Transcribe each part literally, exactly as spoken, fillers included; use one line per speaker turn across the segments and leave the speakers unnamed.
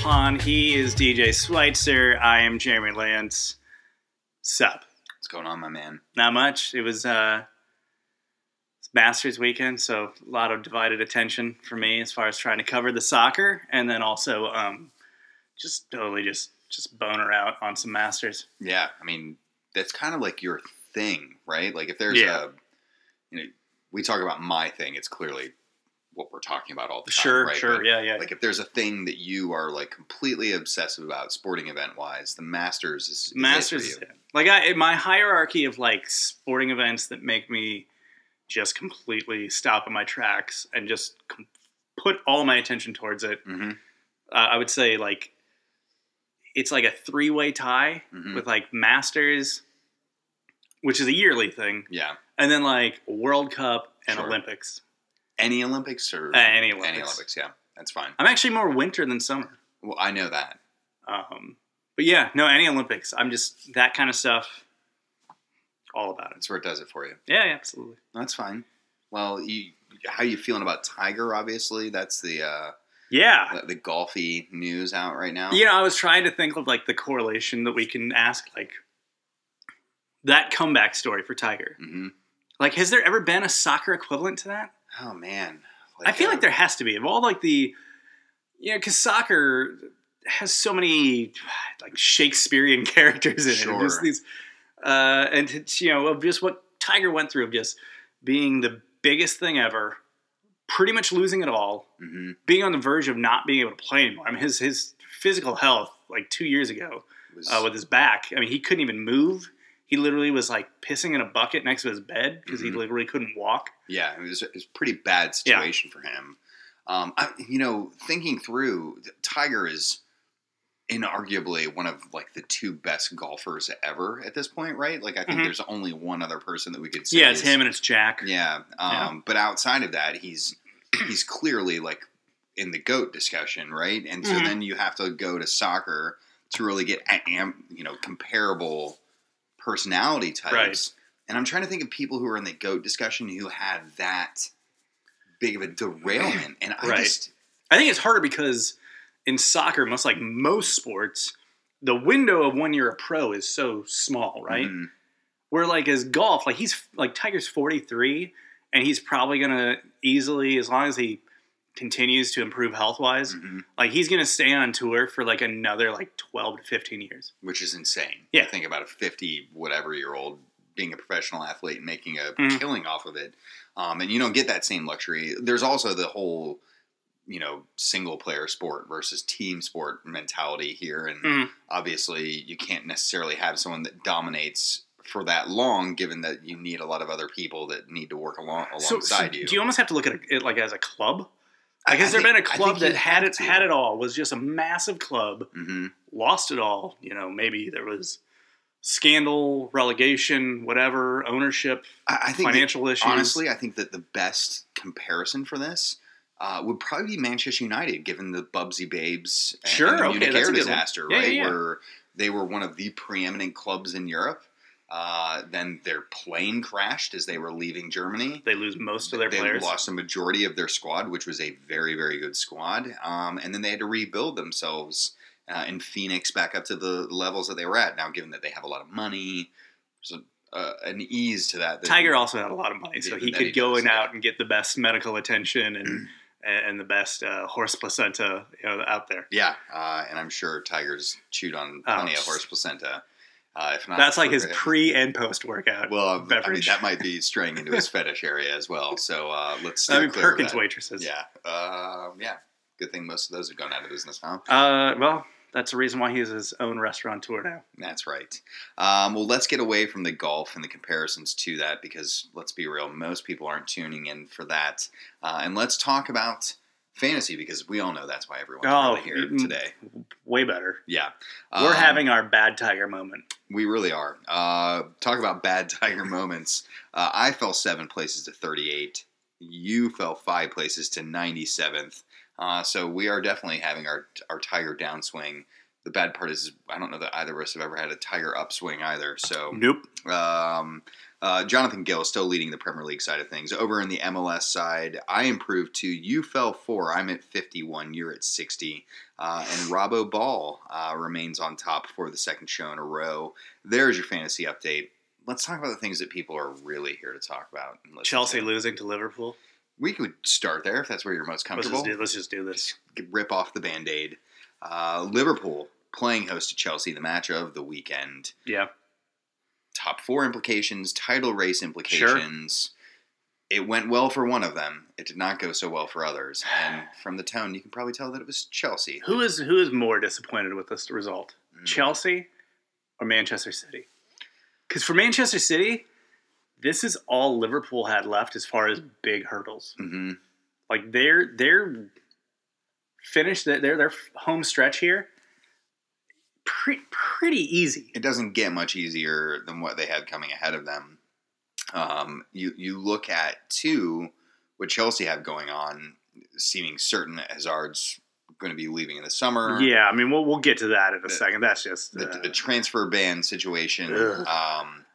Pond. He is D J Schweitzer. I am Jeremy Lance. Sup?
What's going on, my man?
Not much. It was uh, it's Masters weekend, so a lot of divided attention for me as far as trying to cover the soccer, and then also um, just totally just just boner out on some Masters.
Yeah, I mean that's kind of like your thing, right? Like if there's
Yeah.
a, you know, we talk about my thing. It's clearly what we're talking about all the time,
Sure,
right?
sure,
But,
yeah, yeah.
Like if there's a thing that you are like completely obsessive about, sporting event wise, the Masters is, is
Masters
it
is
for you.
it. Like I, my hierarchy of like sporting events that make me just completely stop in my tracks and just com- put all my attention towards it.
Mm-hmm.
Uh, I would say like it's like a three-way tie
Mhm.
with like Masters, which is a yearly thing,
Yeah,
and then like World Cup and
Sure.
Olympics.
any Olympics or
Uh, any Olympics.
Any Olympics, yeah, that's fine.
I'm actually more winter than summer.
Well, I know that.
Um, but yeah, no, any Olympics. I'm just that kind of stuff. All about it.
That's where it does it for you.
Yeah, yeah, absolutely.
That's fine. Well, you, how you feeling about Tiger? Obviously, that's the uh,
Yeah.
the, the golfy news out right now.
You know, I was trying to think of like the correlation that we can ask, like that comeback story for Tiger.
Mm-hmm.
Like, has there ever been a soccer equivalent to that?
Oh man,
I feel
uh,
like there has to be. Of all like the, you know, because soccer has so many like Shakespearean characters in it.
Sure.
Just these, uh, and it's, you know, of just what Tiger went through of just being the biggest thing ever, pretty much losing it all,
Mm-hmm.
being on the verge of not being able to play anymore. I mean, his his physical health like two years ago
Was,
uh, with his back. I mean, he couldn't even move. He literally was like pissing in a bucket next to his bed because
Mhm.
he literally couldn't walk.
yeah, it was, it was a pretty bad situation for him. Um, I, you know, thinking through, Tiger is inarguably one of like the two best golfers ever at this point, right? Like I think
Mhm.
there's only one other person that we could say.
Yeah, it's
is-
him and it's Jack.
Yeah, um,
Yeah.
but outside of that, he's he's clearly like in the GOAT discussion, right? And so
Mhm.
then you have to go to soccer to really get a- am, you know comparable personality types.
Right.
And I'm trying to think of people who are in the GOAT discussion who had that big of a derailment. And I
Right.
just
I think it's harder because in soccer, most like most sports, the window of when you're a pro is so small, right?
mm,
Where like as golf, like he's like Tiger's forty-three, and he's probably gonna easily, as long as he continues to improve health wise,
mhm,
like he's gonna stay on tour for like another like twelve to fifteen years.
which is insane.
Yeah.
Think about a fifty whatever year old being a professional athlete and making a
Mhm.
killing off of it. Um, and you don't get that same luxury. There's also the whole, you know, single player sport versus team sport mentality here. And
Mhm.
obviously you can't necessarily have someone that dominates for that long, given that you need a lot of other people that need to work along
So,
alongside
so
you.
do you almost have to look at it like as a club?
I-
Like, has
I
there
think-
been a
I
club
think you
that had
have
it
to.
had it all, was just a massive club,
Mhm.
lost it all? You know, maybe there was scandal, relegation, whatever, ownership,
I, I think that-
financial issues.
honestly, I think that the best comparison for this uh, would probably be Manchester United, given the Bubsy Babes and,
Sure,
and the
okay,
Munich
that's
Air
a good one.
disaster,
Yeah,
right?
yeah, yeah.
Where they were one of the preeminent clubs in Europe. Uh, then their plane crashed as they were leaving Germany.
They lose most of their
they
players.
lost a majority of their squad, which was a very, very good squad. Um, and then they had to rebuild themselves uh, in Phoenix back up to the levels that they were at. Now, given that they have a lot of money, there's a, uh, an ease to that. that
Tiger also had a lot of money, so
Yeah,
he
that
could
he
go
does,
in
yeah.
out and get the best medical attention and and the best uh, horse placenta, you know, out there.
Yeah, uh, and I'm sure Tiger's chewed on
Oh,
plenty of horse placenta. Uh, if not,
That's like his
for-
pre and post workout.
Well, um, I mean,
beverage.
that might be straying into his fetish area as well. So uh, let's. Steer
I mean,
clear of
Perkins
that.
waitresses.
Yeah, um, yeah. Good thing most of those have gone out of business, huh?
Uh, well, that's the reason why he has his own restaurateur now.
That's right. Um, well, let's get away from the golf and the comparisons to that because let's be real, most people aren't tuning in for that. Uh, and let's talk about fantasy because we all know that's why everyone's
Oh,
really here
mm,
today.
Way better.
Yeah.
We're
Um,
having our bad Tiger moment.
We really are. Uh, talk about bad Tiger moments. Uh, I fell seven places to thirty-eight. You fell five places to ninety-seventh. Uh, so we are definitely having our our Tiger downswing the bad part is I don't know that either of us have ever had a Tiger upswing either. So
Nope.
Um, uh, Jonathan Gill is still leading the Premier League side of things. Over in the M L S side, I improved to you fell four. I'm at fifty-one. You're at sixty. Uh, and Robbo Ball uh, remains on top for the second show in a row. There's your fantasy update. Let's talk about the things that people are really here to talk about. And listen
Chelsea
to.
losing to Liverpool.
We could start there if that's where you're most
Let's
comfortable.
just do, let's just do this.
Rip off the Band-Aid. Uh, Liverpool playing host to Chelsea, the match of the weekend.
Yeah.
Top four implications, title race implications. Sure. It went well for one of them. It did not go so well for others. And from the tone, you can probably tell that it was Chelsea.
Who is who is more disappointed with this result? Mm. Chelsea or Manchester City? Because for Manchester City, this is all Liverpool had left as far as big hurdles.
Mm-hmm.
Like they're they're finished their their home stretch here. Pretty, pretty easy.
It doesn't get much easier than what they had coming ahead of them. Um, you you look at, too, what Chelsea have going on, seeming certain that Hazard's going to be leaving in the summer.
Yeah, I mean, we'll we'll get to that in a
the,
second. That's just...
Uh, the, the transfer ban situation. Um,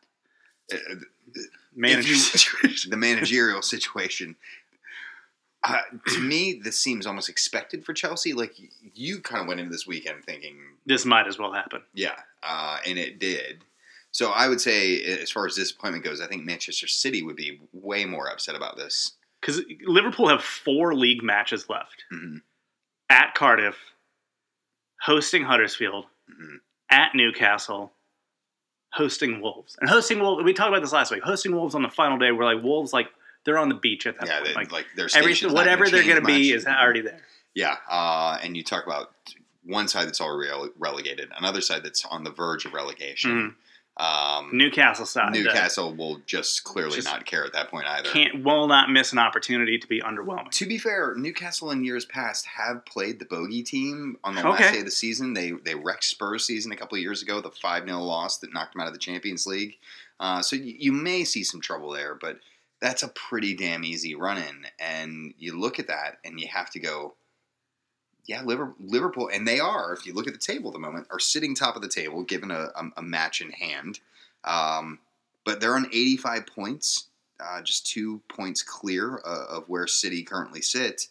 Manager
you,
situation.
The managerial situation. Uh, to me, this seems almost expected for Chelsea. Like, you kind of went into this weekend thinking...
This might as well happen.
Yeah, uh, and it did. So I would say, as far as disappointment goes, I think Manchester City would be way more upset about this.
Because Liverpool have four league matches left.
Mm-hmm.
At Cardiff, hosting Huddersfield,
mm-hmm.
at Newcastle, hosting Wolves. And hosting Wolves, we talked about this last week, hosting Wolves on the final day, where like Wolves, like, they're on the beach at that
yeah,
point.
They,
like,
like their
everything, whatever
gonna
they're going to be
much.
is already there.
Yeah, uh, and you talk about one side that's already rele- relegated, another side that's on the verge of relegation.
Mm-hmm.
Um,
Newcastle side.
Newcastle uh, will just clearly
just
not care at that point either.
Can't will not miss an opportunity to be underwhelming.
To be fair, Newcastle in years past have played the bogey team on the
okay.
last day of the season. They they wrecked Spurs season a couple of years ago, the five nil loss that knocked them out of the Champions League. Uh, so you, you may see some trouble there, but that's a pretty damn easy run-in. And you look at that and you have to go, yeah, Liverpool, and they are, if you look at the table at the moment, are sitting top of the table, given a, a, a match in hand. Um, but they're on eighty-five points, uh, just two points clear uh, of where City currently sit.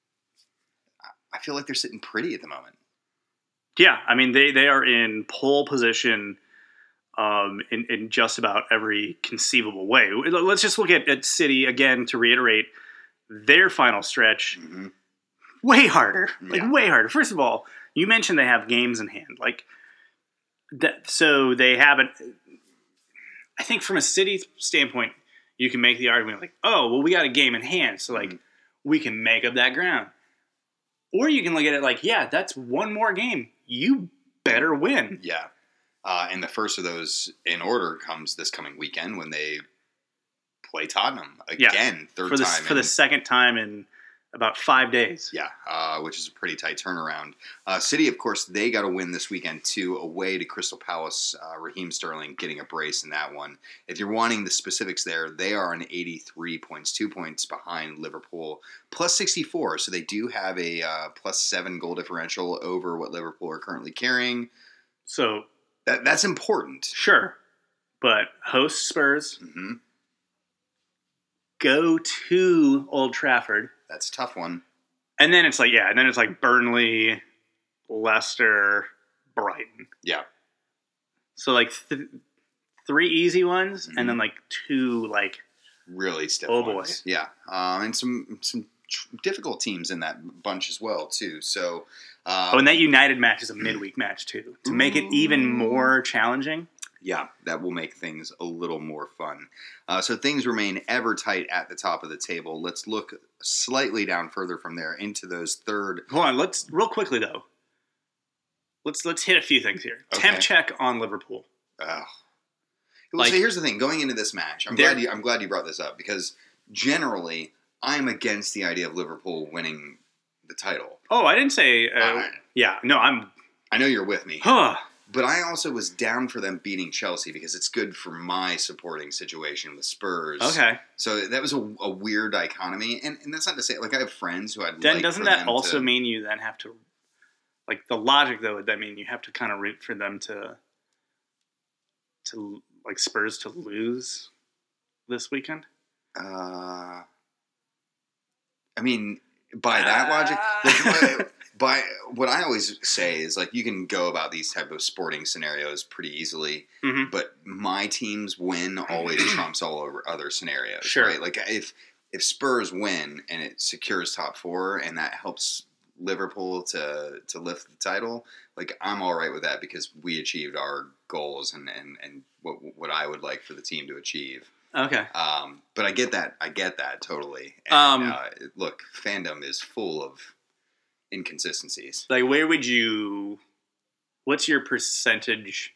I feel like they're sitting pretty at the moment.
Yeah, I mean, they, they are in pole position um, in, in just about every conceivable way. Let's just look at, at City, again, to reiterate, their final stretch...
Mm-hmm.
Way harder, like
yeah.
way harder. First of all, you mentioned they have games in hand, like that. So they haven't. I think from a City standpoint, you can make the argument like, "Oh, well, we got a game in hand, so like mm-hmm. we can make up that ground." Or you can look at it like, "Yeah, that's one more game. You better win."
Yeah, uh, and the first of those in order comes this coming weekend when they play Tottenham again,
yeah.
third
for the,
time
for the second time in about five days.
Yeah, uh, which is a pretty tight turnaround. Uh, City, of course, they got to win this weekend, too, away to Crystal Palace. Uh, Raheem Sterling getting a brace in that one. If you're wanting the specifics there, they are on eighty-three points, two points behind Liverpool, plus sixty-four. So they do have a uh, plus seven goal differential over what Liverpool are currently carrying.
So
that that's important.
Sure. But host Spurs,
mm-hmm.
go to Old Trafford.
That's a tough one.
And then it's like, yeah, and then it's like Burnley, Leicester, Brighton.
Yeah.
So like th- three easy ones,
mm-hmm.
and then like two like
really stiff
oh
ones.
boy.
Yeah. Um, and some some tr- difficult teams in that bunch as well, too. So. Um,
oh, and that United match is a midweek match, too. To make it even more challenging.
Yeah, that will make things a little more fun. Uh, so things remain ever tight at the top of the table. Let's look slightly down further from there into those third.
Hold on, let's real quickly though. Let's let's hit a few things here.
Okay.
Temp check on Liverpool.
Ugh. Well,
Like,
so here's the thing. Going into this match, I'm glad you I'm glad you brought this up because generally I'm against the idea of Liverpool winning the title.
Oh, I didn't say. Uh,
uh,
yeah, no, I'm.
I know you're with me.
Huh.
But I also was down for them beating Chelsea because it's good for my supporting situation with Spurs.
Okay.
So that was a, a weird dichotomy. And, and that's not to say, like, I have friends who I'd
then
like
doesn't
for
that
them
also
to,
mean you then have to like the logic though, I mean, you have to kind of root for them to, to like Spurs to lose this weekend.
Uh, I mean, by that logic, like, by what I always say is like you can go about these type of sporting scenarios pretty easily,
Mm-hmm.
but my team's win always trumps all over other scenarios.
Sure.
Right? Like if if Spurs win and it secures top four and that helps Liverpool to to lift the title, like I'm all right with that because we achieved our goals and and, and what what I would like for the team to achieve.
Okay.
Um, but I get that. I get that totally. And,
Um,
uh, look, fandom is full of inconsistencies.
Like, where would you? What's your percentage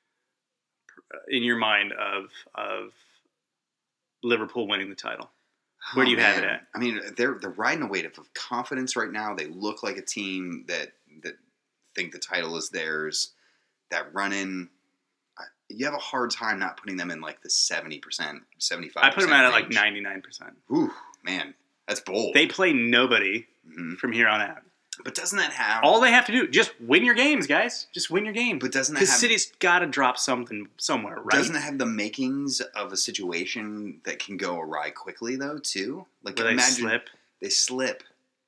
in your mind of of Liverpool winning the title? Where do you
Oh,
have it
man.
at?
I mean, they're they're riding a wave of confidence right now. They look like a team that that think the title is theirs. That run in, you have a hard time not putting them in like the seventy percent, seventy-five.
I put them at like ninety-nine percent.
Ooh, man, that's bold.
They play nobody
Mhm.
from here on out.
But doesn't that have
All they have to do, just win your games, guys. Just win your game.
But doesn't that
Because
have
City's got to drop something somewhere, right?
Doesn't it have the makings of a situation that can go awry quickly, though, too? Like,
Where they
imagine
slip.
they slip.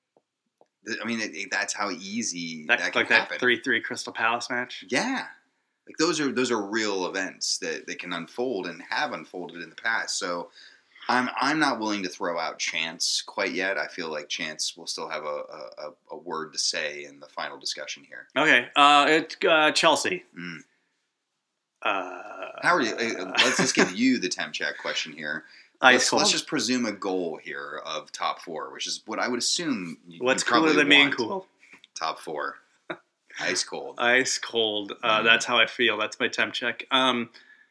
I mean, it, it, that's how easy
That,
that, can
like
happen.
that three three Crystal Palace match.
Yeah, like those are those are real events that, that can unfold and have unfolded in the past. So, I'm I'm not willing to throw out chance quite yet. I feel like chance will still have a a, a word to say in the final discussion here.
Okay, uh, it's uh, Chelsea.
Mm.
Uh,
How are you? uh, Let's just give you the temp check question here.
Ice
Let's,
cold.
let's just presume a goal here of top four, which is what I would assume. You,
What's
you probably
cooler than being
want.
cool?
Top four, ice cold.
Ice cold. Uh,
Mm.
That's how I feel. That's my temp check. Um,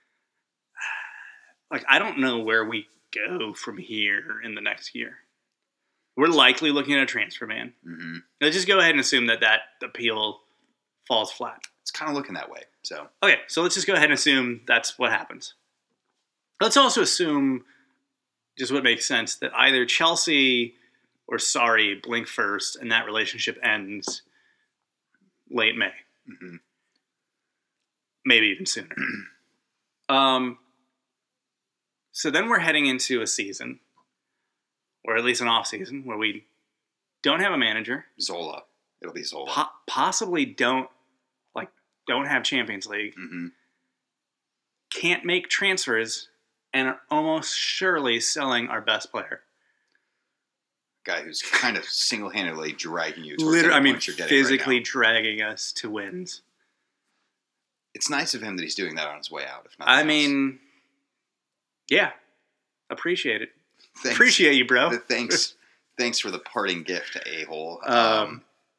like I don't know where we go from here in the next year. We're likely looking at a transfer ban.
Mm-hmm.
Let's just go ahead and assume that that appeal falls flat.
It's kind of looking that way. So
Okay, so let's just go ahead and assume that's what happens. Let's also assume, just what makes sense, that either Chelsea or Sarri blink first and that relationship ends late May.
mm-hmm.
Maybe even sooner. um, so then we're heading into a season, or at least an off season, where we don't have a manager,
Zola, it'll be Zola.
po- possibly don't like don't have Champions League,
mm-hmm.
can't make transfers, and are almost surely selling our best player.
Guy who's kind of single-handedly dragging you. Towards
Literally, I
every
mean,
point you're getting
physically
right now.
dragging us to wins.
It's nice of him that he's doing that on his way out. If not,
I mean, yeah, appreciate it.
thanks.
Appreciate you, bro.
thanks, thanks for the parting gift, a hole.
Um,
Um,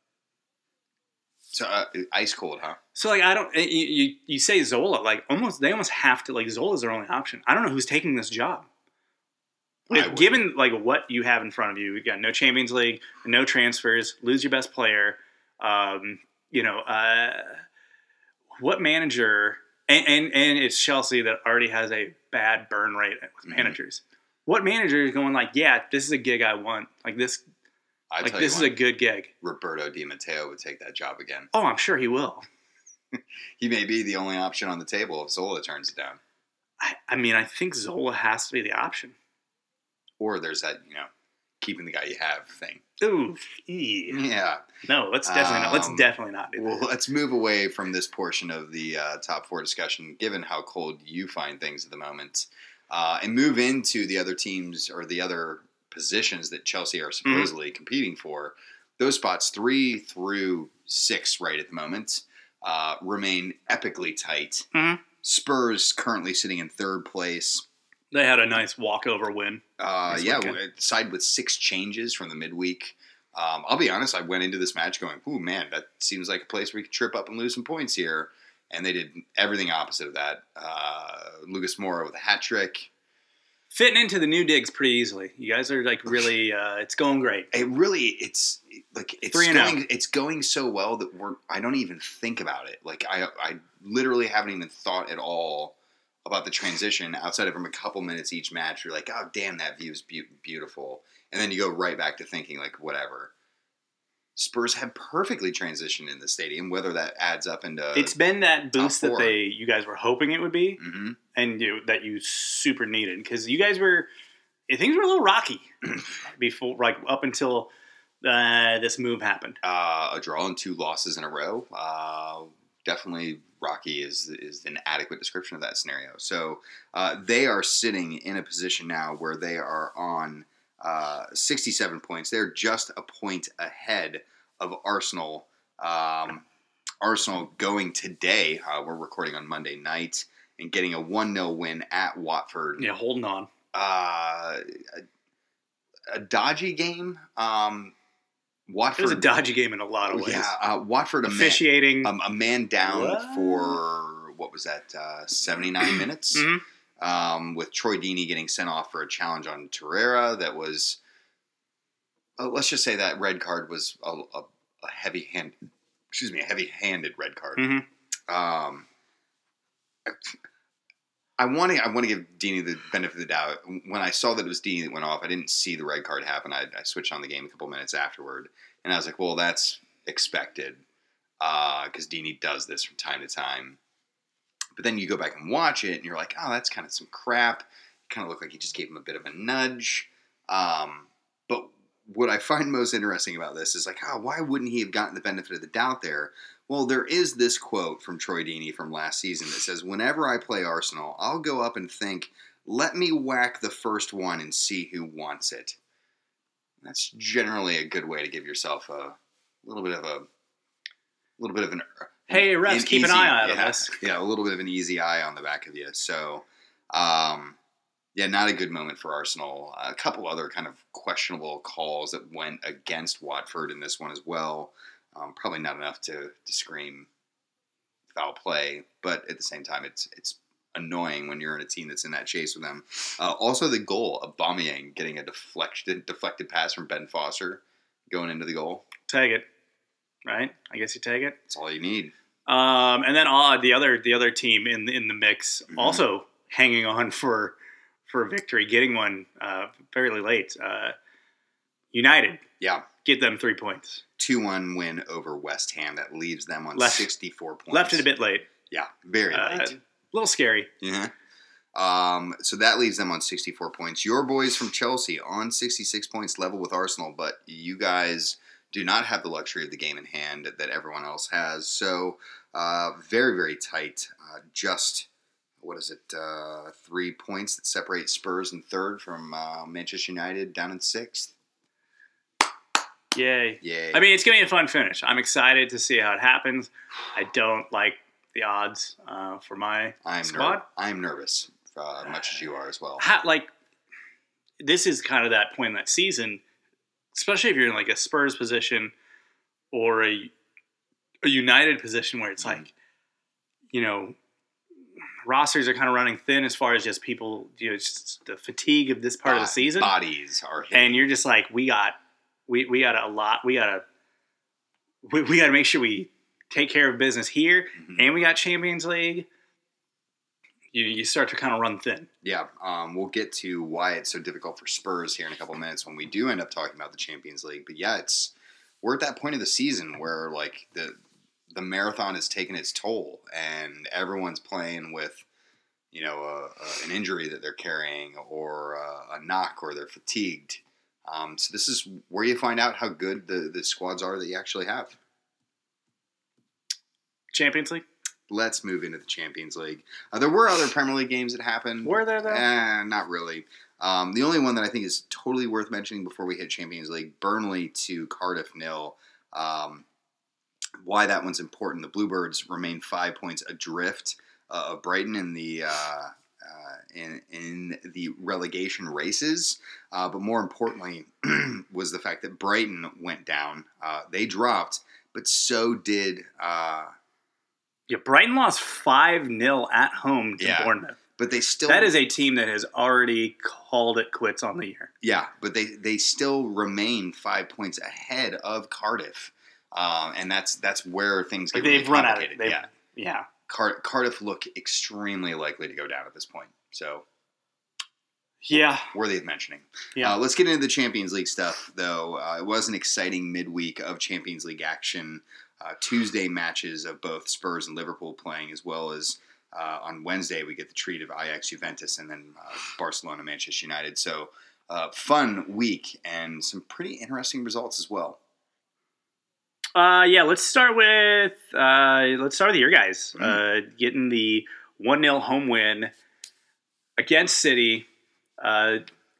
so uh, ice cold, huh?
So like I don't you, you you say Zola like almost they almost have to like Zola's their only option. I don't know who's taking this job.
I
Like,
wouldn't.
given like what you have in front of you, you got no Champions League, no transfers, lose your best player. Um, you know, uh, what manager? And, and and it's Chelsea that already has a bad burn rate with
Mhm.
managers. What manager is going like, yeah, this is a gig I want. Like this,
I
like
tell
this
you
is
what,
a good gig.
Roberto Di Matteo would take that job again.
Oh, I'm sure he will.
He may be the only option on the table if Zola turns it down.
I, I mean, I think Zola has to be the option.
Or there's that, you know, keeping the guy you have thing.
Ooh, ee.
Yeah.
No, let's definitely not. Let's
Um,
definitely not do that.
Well, let's move away from this portion of the uh, top four discussion, given how cold you find things at the moment, uh, and move into the other teams or the other positions that Chelsea are supposedly
Mm-hmm.
competing for. Those spots, three through six right at the moment, uh, remain epically tight.
Mhm.
Spurs currently sitting in third place.
They had a nice walkover win.
Uh,
This
yeah,
weekend.
w- side with six changes from the midweek. Um, I'll be honest, I went into this match going, ooh, man, that seems like a place where we could trip up and lose some points here. And they did everything opposite of that. Uh, Lucas Moura with a hat trick.
Fitting into the new digs pretty easily. You guys are like really, uh, it's going great.
It really, it's like it's
Three and
going,
out.
it's going so well that we're. I don't even think about it. Like I, I literally haven't even thought at all about the transition outside of from a couple minutes each match. You're like, oh damn, that view is be- beautiful, and then you go right back to thinking like whatever. Spurs have perfectly transitioned in the stadium. Whether that adds up into
It's been that boost that
four.
they you guys were hoping it would be,
mm-hmm.
and you, that you super needed because you guys were things were a little rocky before, like up until uh, this move happened.
Uh, a draw and two losses in a row. Uh, definitely rocky is is an adequate description of that scenario. So uh, they are sitting in a position now where they are on uh, sixty-seven points. They're just a point ahead of Arsenal. Um, Arsenal going today. Uh, we're recording on Monday night and getting a one nil win at Watford.
Yeah, holding on.
Uh, a, a dodgy game. Um, Watford,
it was a dodgy game in a lot of ways.
Yeah, uh, Watford
officiating
a man, um, a man down
what?
for what was that? Uh, seventy-nine minutes.
Mm-hmm.
Um, with Troy Deeney getting sent off for a challenge on Torreira. That was, uh, let's just say that red card was a, a, a heavy hand. Excuse me, a heavy-handed red card.
Mm-hmm.
Um, I want to I want to give Deeney the benefit of the doubt. When I saw that it was Deeney that went off, I didn't see the red card happen. I, I switched on the game a couple minutes afterward, and I was like, well, that's expected because uh, Deeney does this from time to time. But then you go back and watch it, and you're like, oh, that's kind of some crap. It kind of looked like he just gave him a bit of a nudge. Um, but what I find most interesting about this is like, oh, why wouldn't he have gotten the benefit of the doubt there? Well, there is this quote from Troy Deeney from last season that says, whenever I play Arsenal, I'll go up and think, let me whack the first one and see who wants it. That's generally a good way to give yourself a little bit of a, a little bit of an...
Hey, refs,
an
keep
easy,
an eye on
yeah,
this.
Yeah, a little bit of an easy eye on the back of you. So, um, yeah, not a good moment for Arsenal. A couple other kind of questionable calls that went against Watford in this one as well. Um, probably not enough to, to scream foul play, but at the same time, it's it's annoying when you're in a team that's in that chase with them. Uh, also, the goal, Aubameyang getting a deflected deflected pass from Ben Foster going into the goal.
Take it, right? I guess you take it.
That's all you need.
Um, and then uh, the other the other team in in the mix
Mm-hmm.
also hanging on for for a victory, getting one uh, fairly late. Uh, United,
Yeah.
get them three points.
two one win over West Ham. That leaves them on
Left-
sixty-four points.
Left it a bit late.
Yeah, very
Uh,
late.
a little scary.
Yeah. Um, so that leaves them on sixty-four points. Your boys from Chelsea on sixty-six points, level with Arsenal, but you guys do not have the luxury of the game in hand that everyone else has. So uh, very, very tight. Uh, just, what is it, uh, three points that separate Spurs in third from uh, Manchester United down in sixth.
Yay.
Yay.
I mean, it's going to be a fun finish. I'm excited to see how it happens. I don't like the odds uh, for my
I'm
squad.
ner- I'm nervous, uh, much as you are as well.
How, like, this is kind of that point in that season, especially if you're in like a Spurs position or a, a United position where it's
Mm-hmm.
like, you know, rosters are kind of running thin as far as just people, you know, just the fatigue of this part of the season.
Bodies are hitting.
And you're just like, we got, we, we got a lot, we got to, we, we got to make sure we take care of business here,
Mhm.
and we got Champions League. You you start to kind of run thin.
Yeah, um, we'll get to why it's so difficult for Spurs here in a couple minutes when we do end up talking about the Champions League. But yeah, it's we're at that point of the season where like the the marathon has taken its toll, and everyone's playing with you know a, a, an injury that they're carrying, or a, a knock, or they're fatigued. Um, so this is where you find out how good the, the squads are that you actually have.
Champions League?
Let's move into the Champions League. Uh, there were other Premier League games that happened.
Were there, though?
Eh, not really. Um, the only one that I think is totally worth mentioning before we hit Champions League, Burnley to Cardiff nil. Um, why that one's important, the Bluebirds remain five points adrift uh, of Brighton in the uh, uh, in, in the relegation races. Uh, but more importantly was the fact that Brighton went down. Uh, they dropped, but so did... Uh,
Yeah, Brighton lost five nil at home to
Yeah.
Bournemouth.
But they still...
That is a team that has already called it quits on the year.
Yeah, but they, they still remain five points ahead of Cardiff. Um, and that's that's where things get
Like
really
they've run out of
complicated.
it. They've,
Yeah.
yeah.
Car- Cardiff look extremely likely to go down at this point. So,
Yeah.
Worthy of mentioning.
Yeah.
Uh, let's get into the Champions League stuff, though. Uh, it was an exciting midweek of Champions League action. Uh, Tuesday matches of both Spurs and Liverpool playing, as well as uh, on Wednesday we get the treat of Ajax Juventus and then uh, Barcelona Manchester United. So uh, fun week and some pretty interesting results as well.
Uh, yeah, let's start with uh, let's start with your guys.
Mm.
Uh, getting the one nil home win against City. Uh,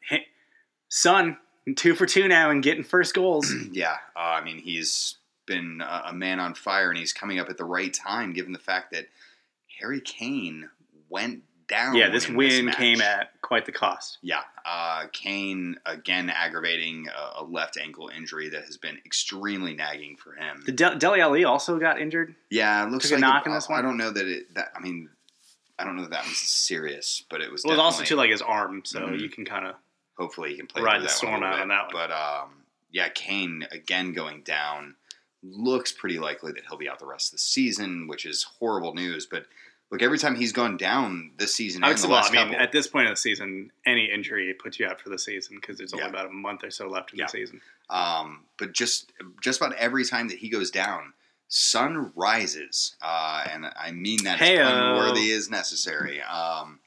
Son, two for two now and getting first goals.
Yeah, uh, I mean, he's been a, a man on fire, and he's coming up at the right time, given the fact that Harry Kane went down.
Yeah, this win
this
came at quite the cost.
Yeah, uh, Kane, again, aggravating a, a left ankle injury that has been extremely nagging for him.
The De- Dele Alli also got injured?
Yeah, it looks
Took
like
a knock
it,
in this
I
one?
don't know that it, that, I mean, I don't know that that was serious, but it was
Well, it was also
definitely-
to like his arm, so
Mhm.
you can kind of
Hopefully he can play
ride
through
the
that one a
storm
little
out
bit.
on that one.
But um, yeah, Kane again going down. Looks pretty likely that he'll be out the rest of the season, which is horrible news. But look, every time he's gone down this season,
I
and
would
the
say, well,
last
I mean,
couple,
at this point of the season, any injury puts you out for the season because there's only
Yeah.
about a month or so left in
Yeah.
the season.
um, but just just about every time that he goes down, sun rises, uh, and I mean that as
Heyo.
pun worthy as necessary. Um,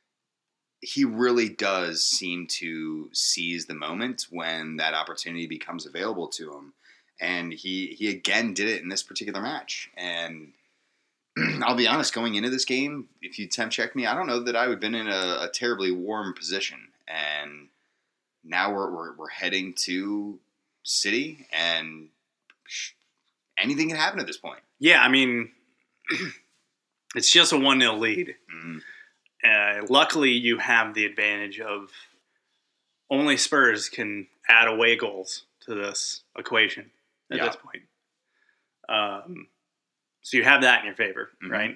he really does seem to seize the moment when that opportunity becomes available to him. And he, he again did it in this particular match. And I'll be honest, going into this game, if you temp check me, I don't know that I would have been in a, a terribly warm position. And now we're, we're, we're heading to City, and anything can happen at this point.
Yeah, I mean, it's just a one nil lead.
Mm-hmm.
Uh, luckily, you have the advantage of only Spurs can add away goals to this equation at
Yeah.
this point. Um, so you have that in your favor,
Mhm.
right?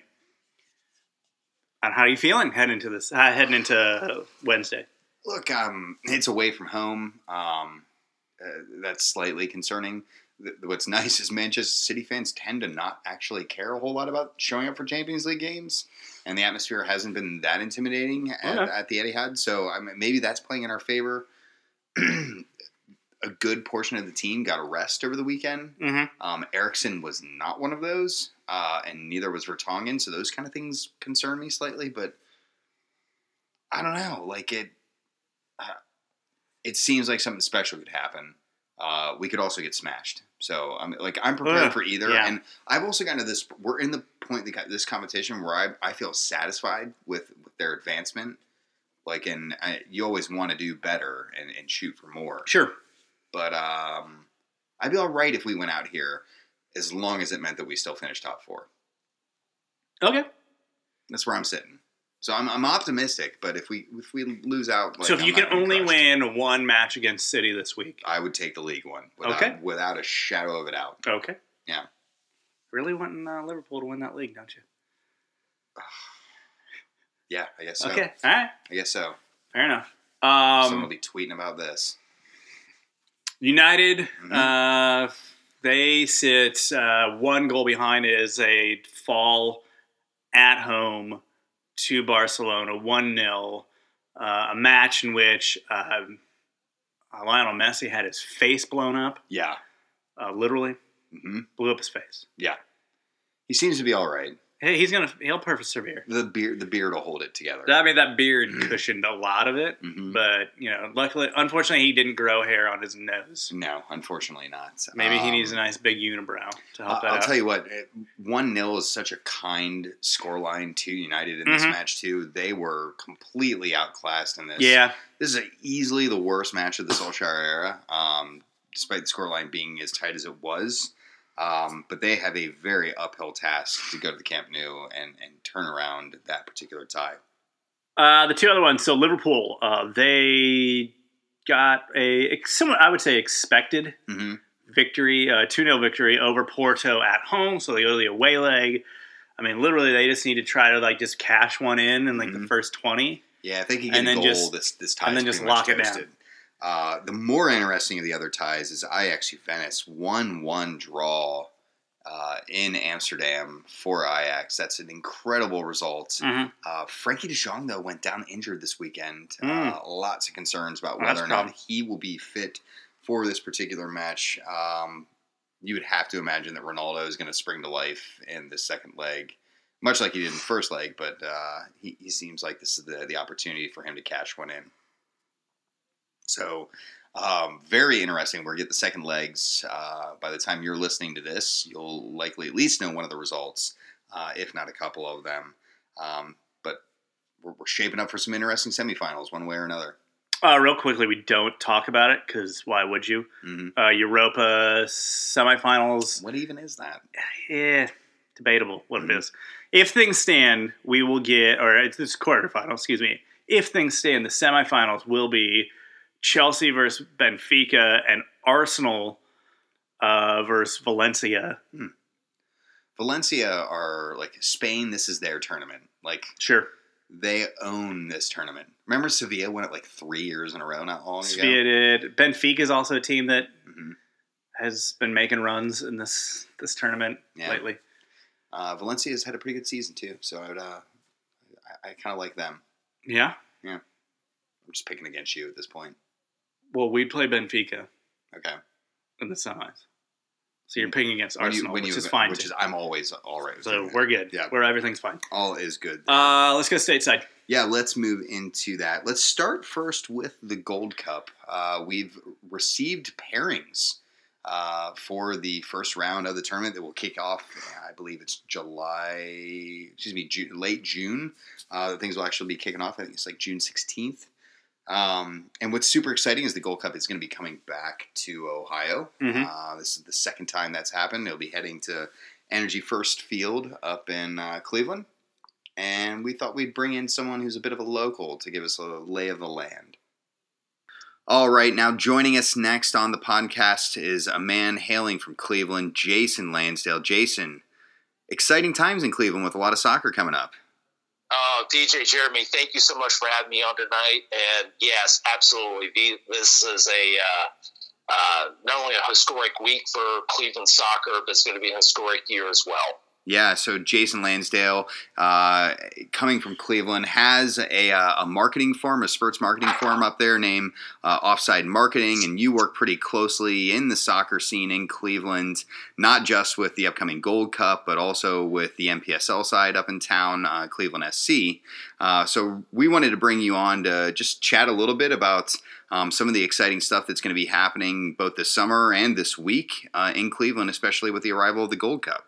And how are you feeling heading into this? Uh, heading into Wednesday?
Look, um, it's away from home. Um, uh, that's slightly concerning. Th- What's nice is Manchester City fans tend to not actually care a whole lot about showing up for Champions League games, and the atmosphere hasn't been that intimidating at,
Okay.
at the Etihad. So I mean, maybe that's playing in our favor. A good portion of the team got a rest over the weekend.
Mm-hmm.
Um, Eriksson was not one of those, uh, and neither was Vertonghen. So those kind of things concern me slightly. But I don't know. Like it, uh, it seems like something special could happen. Uh, we could also get smashed. So I'm like I'm prepared
Ugh,
for either.
yeah.
And I've also gotten to this. We're in the point that this competition where I I feel satisfied with, with their advancement. Like, and I, you always want to do better and, and shoot for more.
Sure.
But um, I'd be all right if we went out here, as long as it meant that we still finished top four.
Okay.
That's where I'm sitting. So I'm, I'm optimistic, but if we if we lose out, like,
so if
I'm
you
not
can
gonna be
only
crushed.
win one match against City this week,
I would take the league one without,
Okay.
without a shadow of a doubt.
okay.
Yeah.
Really wanting uh, Liverpool to win that league, don't you?
Yeah, I guess so.
Okay. All right.
I guess so.
Fair enough.
Someone will
Um,
be tweeting about this.
United,
Mhm.
uh, they sit uh, one goal behind is a fall at home to Barcelona, one nil. Uh, a match in which uh, Lionel Messi had his face blown up,
Yeah.
uh, literally
hmm
blew up his face.
Yeah. He seems to be all right.
Hey, he's gonna he'll persevere.
The beard, the beard will hold it together.
I mean, that beard cushioned a lot of it,
Mhm.
but you know, luckily, unfortunately, he didn't grow hair on his nose.
No, unfortunately not.
Maybe he
Um,
needs a nice big unibrow to help that
I'll
out.
tell you what, one nil is such a kind scoreline to United in this
Mhm.
match, too. They were completely outclassed in this.
Yeah,
This is easily the worst match of the Solskjaer era, um, despite the scoreline being as tight as it was. Um, but they have a very uphill task to go to the Camp Nou and, and turn around that particular tie.
uh, the two other ones. So Liverpool, uh, they got a somewhat, I would say, expected
Mm-hmm.
victory, uh, two nil victory over Porto at home. So they go to the away leg. I mean, literally, they just need to try to like just cash one in in like the
Mhm.
first twenty.
Yeah, if they can get
And
a
then
goal,
just-
this this tie
and
is
then just
pretty much
lock it down.
toasted. Uh, the more interesting of the other ties is Ajax Juventus one one draw uh, in Amsterdam for Ajax. That's an incredible result.
Mm-hmm.
Uh, Frankie de Jong, though, went down injured this weekend.
Mm.
Uh, lots of concerns about
Well,
whether or not
problem.
he will be fit for this particular match. Um, you would have to imagine that Ronaldo is going to spring to life in the second leg, much like he did in the first leg, but uh, he, he seems like this is the, the opportunity for him to cash one in. So, um, very interesting. We're going to get the second legs. Uh, by the time you're listening to this, you'll likely at least know one of the results, uh, if not a couple of them. Um, but we're, we're shaping up for some interesting semifinals one way or another.
Uh, real quickly, we don't talk about it because why would you?
Mm-hmm.
Uh, Europa semifinals.
What even is that?
Yeah, debatable what
Mm-hmm.
it is. If things stand, we will get, or it's this quarterfinal, excuse me. If things stand, the semifinals will be Chelsea versus Benfica and Arsenal uh, versus Valencia.
Hmm. Valencia are like Spain. This is their tournament. Like,
Sure.
they own this tournament. Remember Sevilla won it like three years in a row not long ago?
Sevilla did. Benfica is also a team that
Mm-hmm.
has been making runs in this this tournament
Yeah.
lately.
Uh, Valencia has had a pretty good season too, so I would, uh, I, I kind of like them.
Yeah.
I'm just picking against you at this point.
Well, we'd play Benfica
Okay.
in the semis. So you're picking against
When you-
Arsenal,
when
which
you-
is fine.
Which
too.
is I'm always all right. with
So
doing
we're
that.
good.
Yeah.
Where everything's fine.
All is good.
Uh, let's go stateside.
Yeah, let's move into that. Let's start first with the Gold Cup. Uh, we've received pairings uh, for the first round of the tournament that will kick off. I believe it's July. Excuse me, June, late June. Uh, things will actually be kicking off. I think it's like June sixteenth. Um, and what's super exciting is the Gold Cup is going to be coming back to Ohio.
Mhm.
Uh, this is the second time that's happened. It'll be heading to Energy First Field up in uh, Cleveland. And we thought we'd bring in someone who's a bit of a local to give us a lay of the land. All right, now joining us next on the podcast is a man hailing from Cleveland, Jason Lansdale. Jason, exciting times in Cleveland with a lot of soccer coming up.
Oh, D J Jeremy, thank you so much for having me on tonight. And yes, absolutely. This is a uh, uh, not only a historic week for Cleveland soccer, but it's going to be an historic year as well.
Yeah, so Jason Lansdale, uh, coming from Cleveland, has a, uh, a marketing firm, a sports marketing firm up there named uh, Offside Marketing, and you work pretty closely in the soccer scene in Cleveland, not just with the upcoming Gold Cup, but also with the M P S L side up in town, uh, Cleveland S C. Uh, so we wanted to bring you on to just chat a little bit about um, some of the exciting stuff that's going to be happening both this summer and this week uh, in Cleveland, especially with the arrival of the Gold Cup.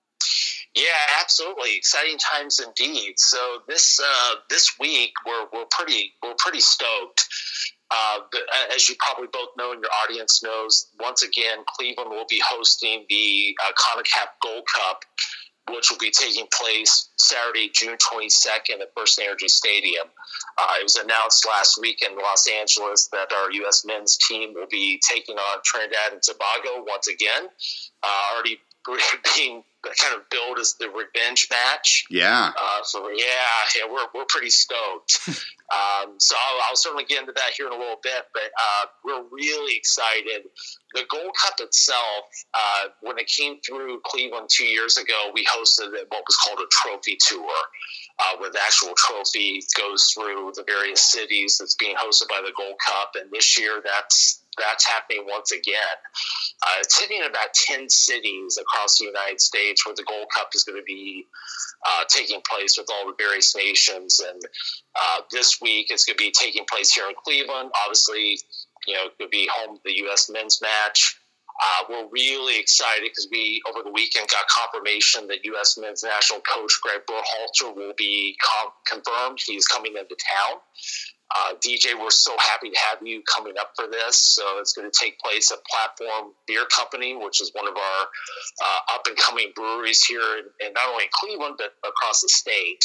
Yeah, absolutely. Exciting times indeed. So this uh, this week we're we're pretty we're pretty stoked. Uh, but as you probably both know and your audience knows, once again Cleveland will be hosting the uh, CONCACAF Gold Cup, which will be taking place Saturday, June twenty-second at First Energy Stadium. Uh, it was announced last week in Los Angeles that our U S men's team will be taking on Trinidad and Tobago once again. Uh, already being kind of billed as the revenge match.
Yeah.
Uh, so yeah, yeah, we're we're pretty stoked. um, so I'll, I'll certainly get into that here in a little bit, but uh, we're really excited. The Gold Cup itself, uh, when it came through Cleveland two years ago, we hosted what was called a trophy tour, uh, where the actual trophy goes through the various cities that's being hosted by the Gold Cup, and this year that's that's happening once again. Uh, it's hitting about ten cities across the United States where the Gold Cup is going to be uh, taking place with all the various nations. And uh, this week it's going to be taking place here in Cleveland. Obviously, you know, it could be home to the U S men's match. Uh, we're really excited because we, over the weekend, got confirmation that U S men's national coach Greg Berhalter will be com- confirmed. He's coming into town. Uh, D J, we're so happy to have you coming up for this. So it's going to take place at Platform Beer Company, which is one of our uh, up-and-coming breweries here in, in not only Cleveland, but across the state.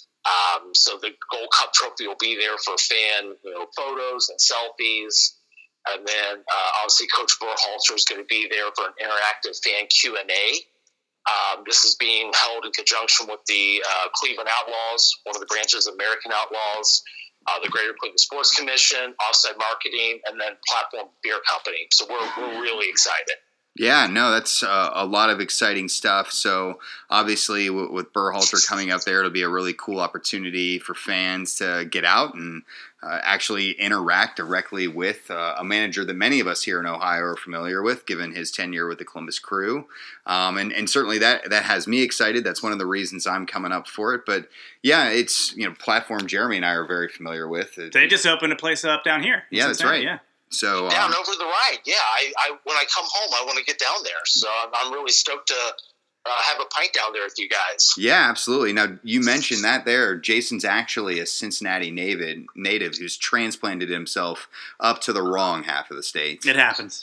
Um, so the Gold Cup trophy will be there for fan you know, photos and selfies. And then uh, obviously Coach Berhalter is going to be there for an interactive fan Q and A. Um, this is being held in conjunction with the uh, Cleveland Outlaws, one of the branches of American Outlaws, Uh, the Greater Cleveland Sports Commission, Offside Marketing, and then Platform Beer Company. So we're we're really excited.
Yeah, no, that's uh, a lot of exciting stuff. So obviously, w- with Berhalter coming up there, it'll be a really cool opportunity for fans to get out and uh, actually interact directly with uh, a manager that many of us here in Ohio are familiar with, given his tenure with the Columbus Crew. Um, and and certainly that that has me excited. That's one of the reasons I'm coming up for it. But yeah, it's you know platform Jeremy and I are very familiar with.
They just opened a place up down here.
Yeah, that's right.
Yeah.
So
down
um,
over the ride, yeah. I, I when I come home, I want to get down there. So I'm, I'm really stoked to uh, have a pint down there with you guys.
Yeah, absolutely. Now you mentioned that there. Jason's actually a Cincinnati native, native who's transplanted himself up to the wrong half of the state.
It happens.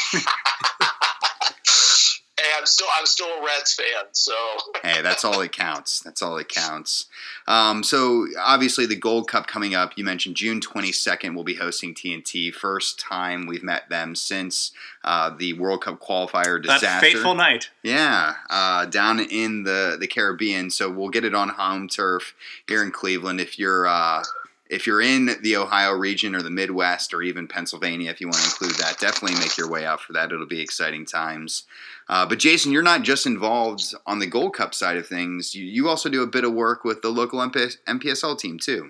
Hey, I'm still I'm still a Reds fan, so
hey, that's all that counts. That's all that counts. Um, so obviously the Gold Cup coming up. You mentioned June twenty-second. We'll be hosting T N T. First time we've met them since uh, the World Cup qualifier disaster.
That fateful night.
Yeah, uh, down in the the Caribbean. So we'll get it on home turf here in Cleveland. If you're uh, if you're in the Ohio region or the Midwest or even Pennsylvania, if you want to include that, definitely make your way out for that. It'll be exciting times. Uh, but Jason, you're not just involved on the Gold Cup side of things. You, you also do a bit of work with the local M P S L team too.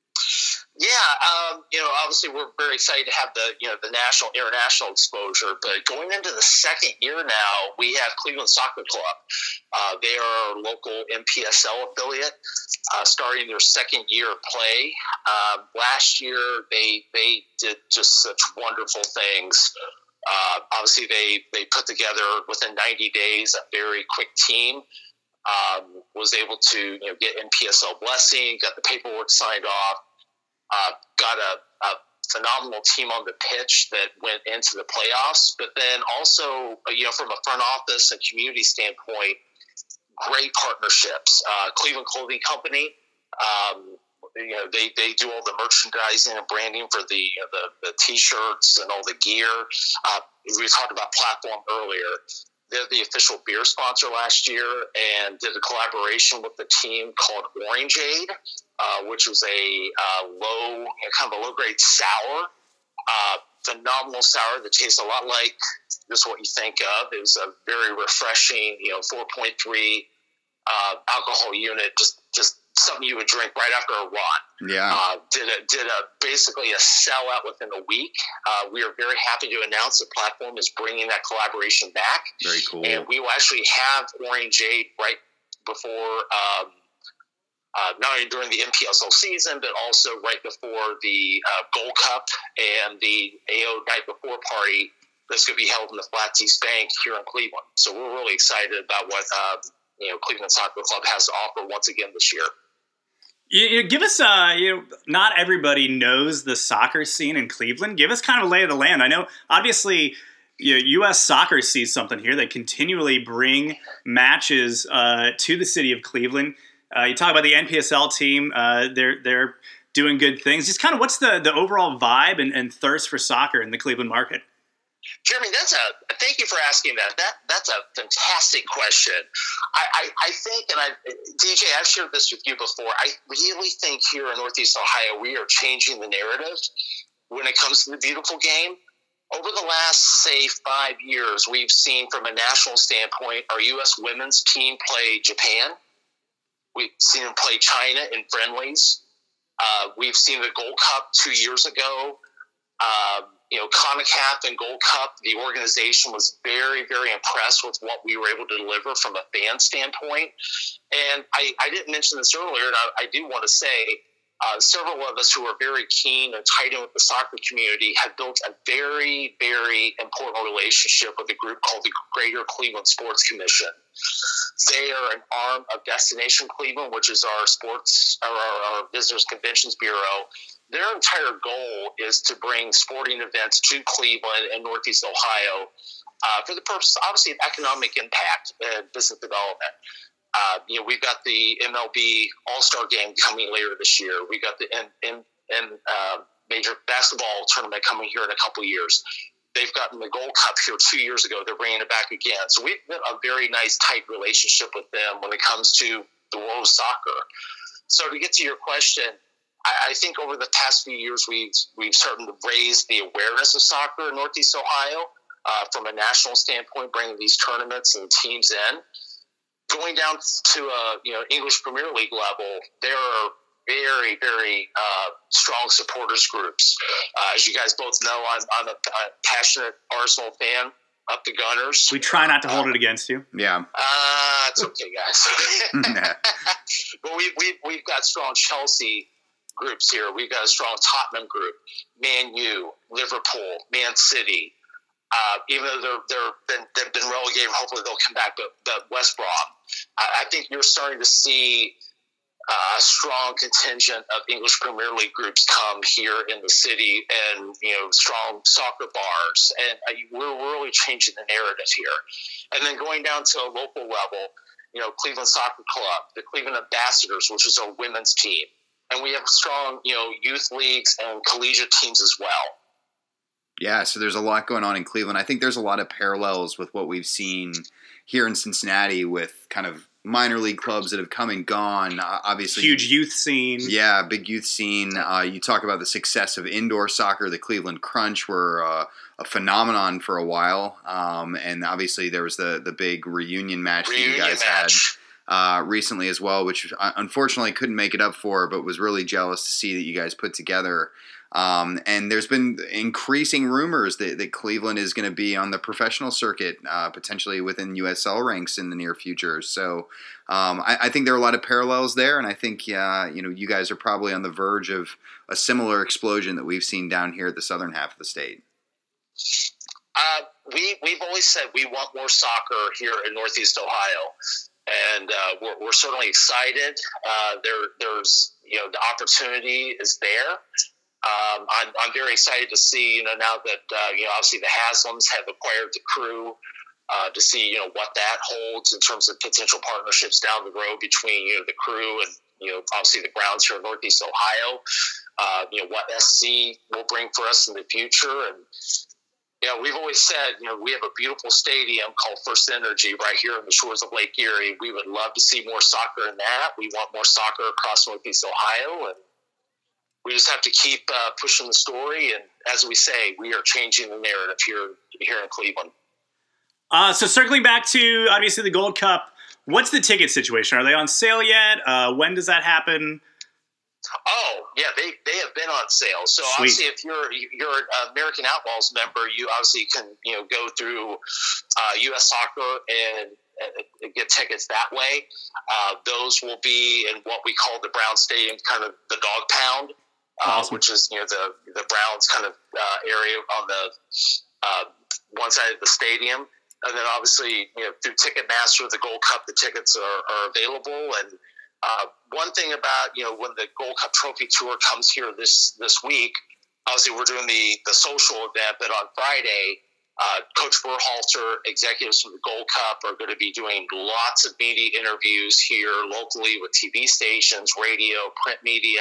Yeah, um, you know, obviously we're very excited to have the you know the national, international exposure. But going into the second year now, we have Cleveland Soccer Club. Uh, they are our local M P S L affiliate, uh, starting their second year of play. Uh, last year, they they did just such wonderful things. Uh, obviously, they, they put together within ninety days a very quick team. Um, was able to you know get N P S L blessing, got the paperwork signed off, uh, got a, a phenomenal team on the pitch that went into the playoffs. But then also, you know, from a front office and community standpoint, great partnerships. Uh, Cleveland Clothing Company. Um, You know, they, they do all the merchandising and branding for the you know, the, the T-shirts and all the gear. Uh, we talked about Platform earlier. They're the official beer sponsor last year and did a collaboration with the team called Orangeade, uh, which was a uh, low, you know, kind of a low-grade sour. Uh, phenomenal sour that tastes a lot like just what you think of. It was a very refreshing, you know, four point three uh, alcohol unit, just just something you would drink right after a run.
Yeah.
Uh, did a did a basically a sellout within a week. Uh, we are very happy to announce the Platform is bringing that collaboration back.
Very cool.
And we will actually have Orangeade right before, um, uh, not only during the M P S L season, but also right before the uh, Gold Cup and the A O Night Before party that's going to be held in the Flats East Bank here in Cleveland. So we're really excited about what uh, you know Cleveland Soccer Club has to offer once again this year.
You, you give us, uh, you know, not everybody knows the soccer scene in Cleveland. Give us kind of a lay of the land. I know, obviously, you know, U S Soccer sees something here. They continually bring matches uh, to the city of Cleveland. Uh, you talk about the N P S L team. Uh, they're they're doing good things. Just kind of what's the, the overall vibe and, and thirst for soccer in the Cleveland market?
Jeremy, that's a thank you for asking that. That that's a fantastic question. I, I, I think, and I, D J, I've shared this with you before. I really think here in Northeast Ohio, we are changing the narrative when it comes to the beautiful game. Over the last, say, five years, we've seen from a national standpoint our U S women's team play Japan. We've seen them play China in friendlies. Uh, we've seen the Gold Cup two years ago. Um, You know, CONCACAF and Gold Cup, the organization was very, very impressed with what we were able to deliver from a fan standpoint. And I, I didn't mention this earlier, and I, I do want to say uh, several of us who are very keen and tied in with the soccer community have built a very, very important relationship with a group called the Greater Cleveland Sports Commission. They are an arm of Destination Cleveland, which is our sports, or our, our Visitors Conventions Bureau. Their entire goal is to bring sporting events to Cleveland and Northeast Ohio uh, for the purpose, obviously, of economic impact and business development. Uh, you know, we've got the M L B All-Star Game coming later this year. We've got the N, N, N, uh, Major Basketball Tournament coming here in a couple years. They've gotten the Gold Cup here two years ago. They're bringing it back again. So we've got a very nice, tight relationship with them when it comes to the world of soccer. So to get to your question, I think over the past few years, we've we've started to raise the awareness of soccer in Northeast Ohio. uh, from a national standpoint, bringing these tournaments and teams in. Going down to a you know English Premier League level, there are very, very uh, strong supporters groups. Uh, as you guys both know, I'm, I'm a, a passionate Arsenal fan. Up the Gunners.
We try not to hold
uh,
it against you.
Yeah.
Uh, it's okay, guys. But we, we, we've got strong Chelsea groups here. We've got a strong Tottenham group, Man U, Liverpool, Man City. Uh, even though they're, they're been, they've been relegated, hopefully they'll come back, but, but West Brom. I, I think you're starting to see Uh, a strong contingent of English Premier League groups come here in the city, and you know, strong soccer bars, and uh, we're really changing the narrative here. And then going down to a local level, you know, Cleveland Soccer Club, the Cleveland Ambassadors, which is our women's team, and we have strong, you know, youth leagues and collegiate teams as well.
Yeah, so there's a lot going on in Cleveland. I think there's a lot of parallels with what we've seen here in Cincinnati with kind of minor league clubs that have come and gone. Uh, obviously,
huge youth scene.
Yeah, big youth scene. Uh, you talk about the success of indoor soccer. The Cleveland Crunch were uh, a phenomenon for a while, um, and obviously there was the the big reunion match
reunion
that you guys
match.
had uh, recently as well, which I unfortunately couldn't make it up for, but was really jealous to see that you guys put together. Um, and there's been increasing rumors that, that Cleveland is going to be on the professional circuit, uh, potentially within U S L ranks in the near future. So um, I, I think there are a lot of parallels there, and I think uh, you know you guys are probably on the verge of a similar explosion that we've seen down here at the southern half of the state.
Uh, we we've always said we want more soccer here in Northeast Ohio, and uh, we're, we're certainly excited. Uh, there there's you know the opportunity is there. Um, I'm, I'm very excited to see, you know, now that, uh, you know, obviously the Haslams have acquired the Crew, uh, to see, you know, what that holds in terms of potential partnerships down the road between, you know, the Crew and, you know, obviously the Browns here in Northeast Ohio, uh, you know, what S C will bring for us in the future. And, you know, we've always said, you know, we have a beautiful stadium called First Energy right here on the shores of Lake Erie. We would love to see more soccer in that. We want more soccer across Northeast Ohio, and we just have to keep uh, pushing the story, and as we say, we are changing the narrative here here in Cleveland.
Uh, so circling back to, obviously, the Gold Cup, what's the ticket situation? Are they on sale yet? Uh, when does that happen?
Oh, yeah, they, they have been on sale. So
Sweet.
Obviously, if you're you're an American Outlaws member, you obviously can you know go through uh, U S Soccer and uh, get tickets that way. Uh, those will be in what we call the Brown Stadium, kind of the dog pound. Uh,
Awesome.
Which is, you know, the the Browns kind of uh, area on the uh, one side of the stadium. And then obviously, you know, through Ticketmaster, the Gold Cup, the tickets are, are available. And uh, one thing about, you know, when the Gold Cup Trophy Tour comes here this, this week, obviously we're doing the, the social event, but on Friday, uh, Coach Berhalter, executives from the Gold Cup are going to be doing lots of media interviews here locally with T V stations, radio, print media,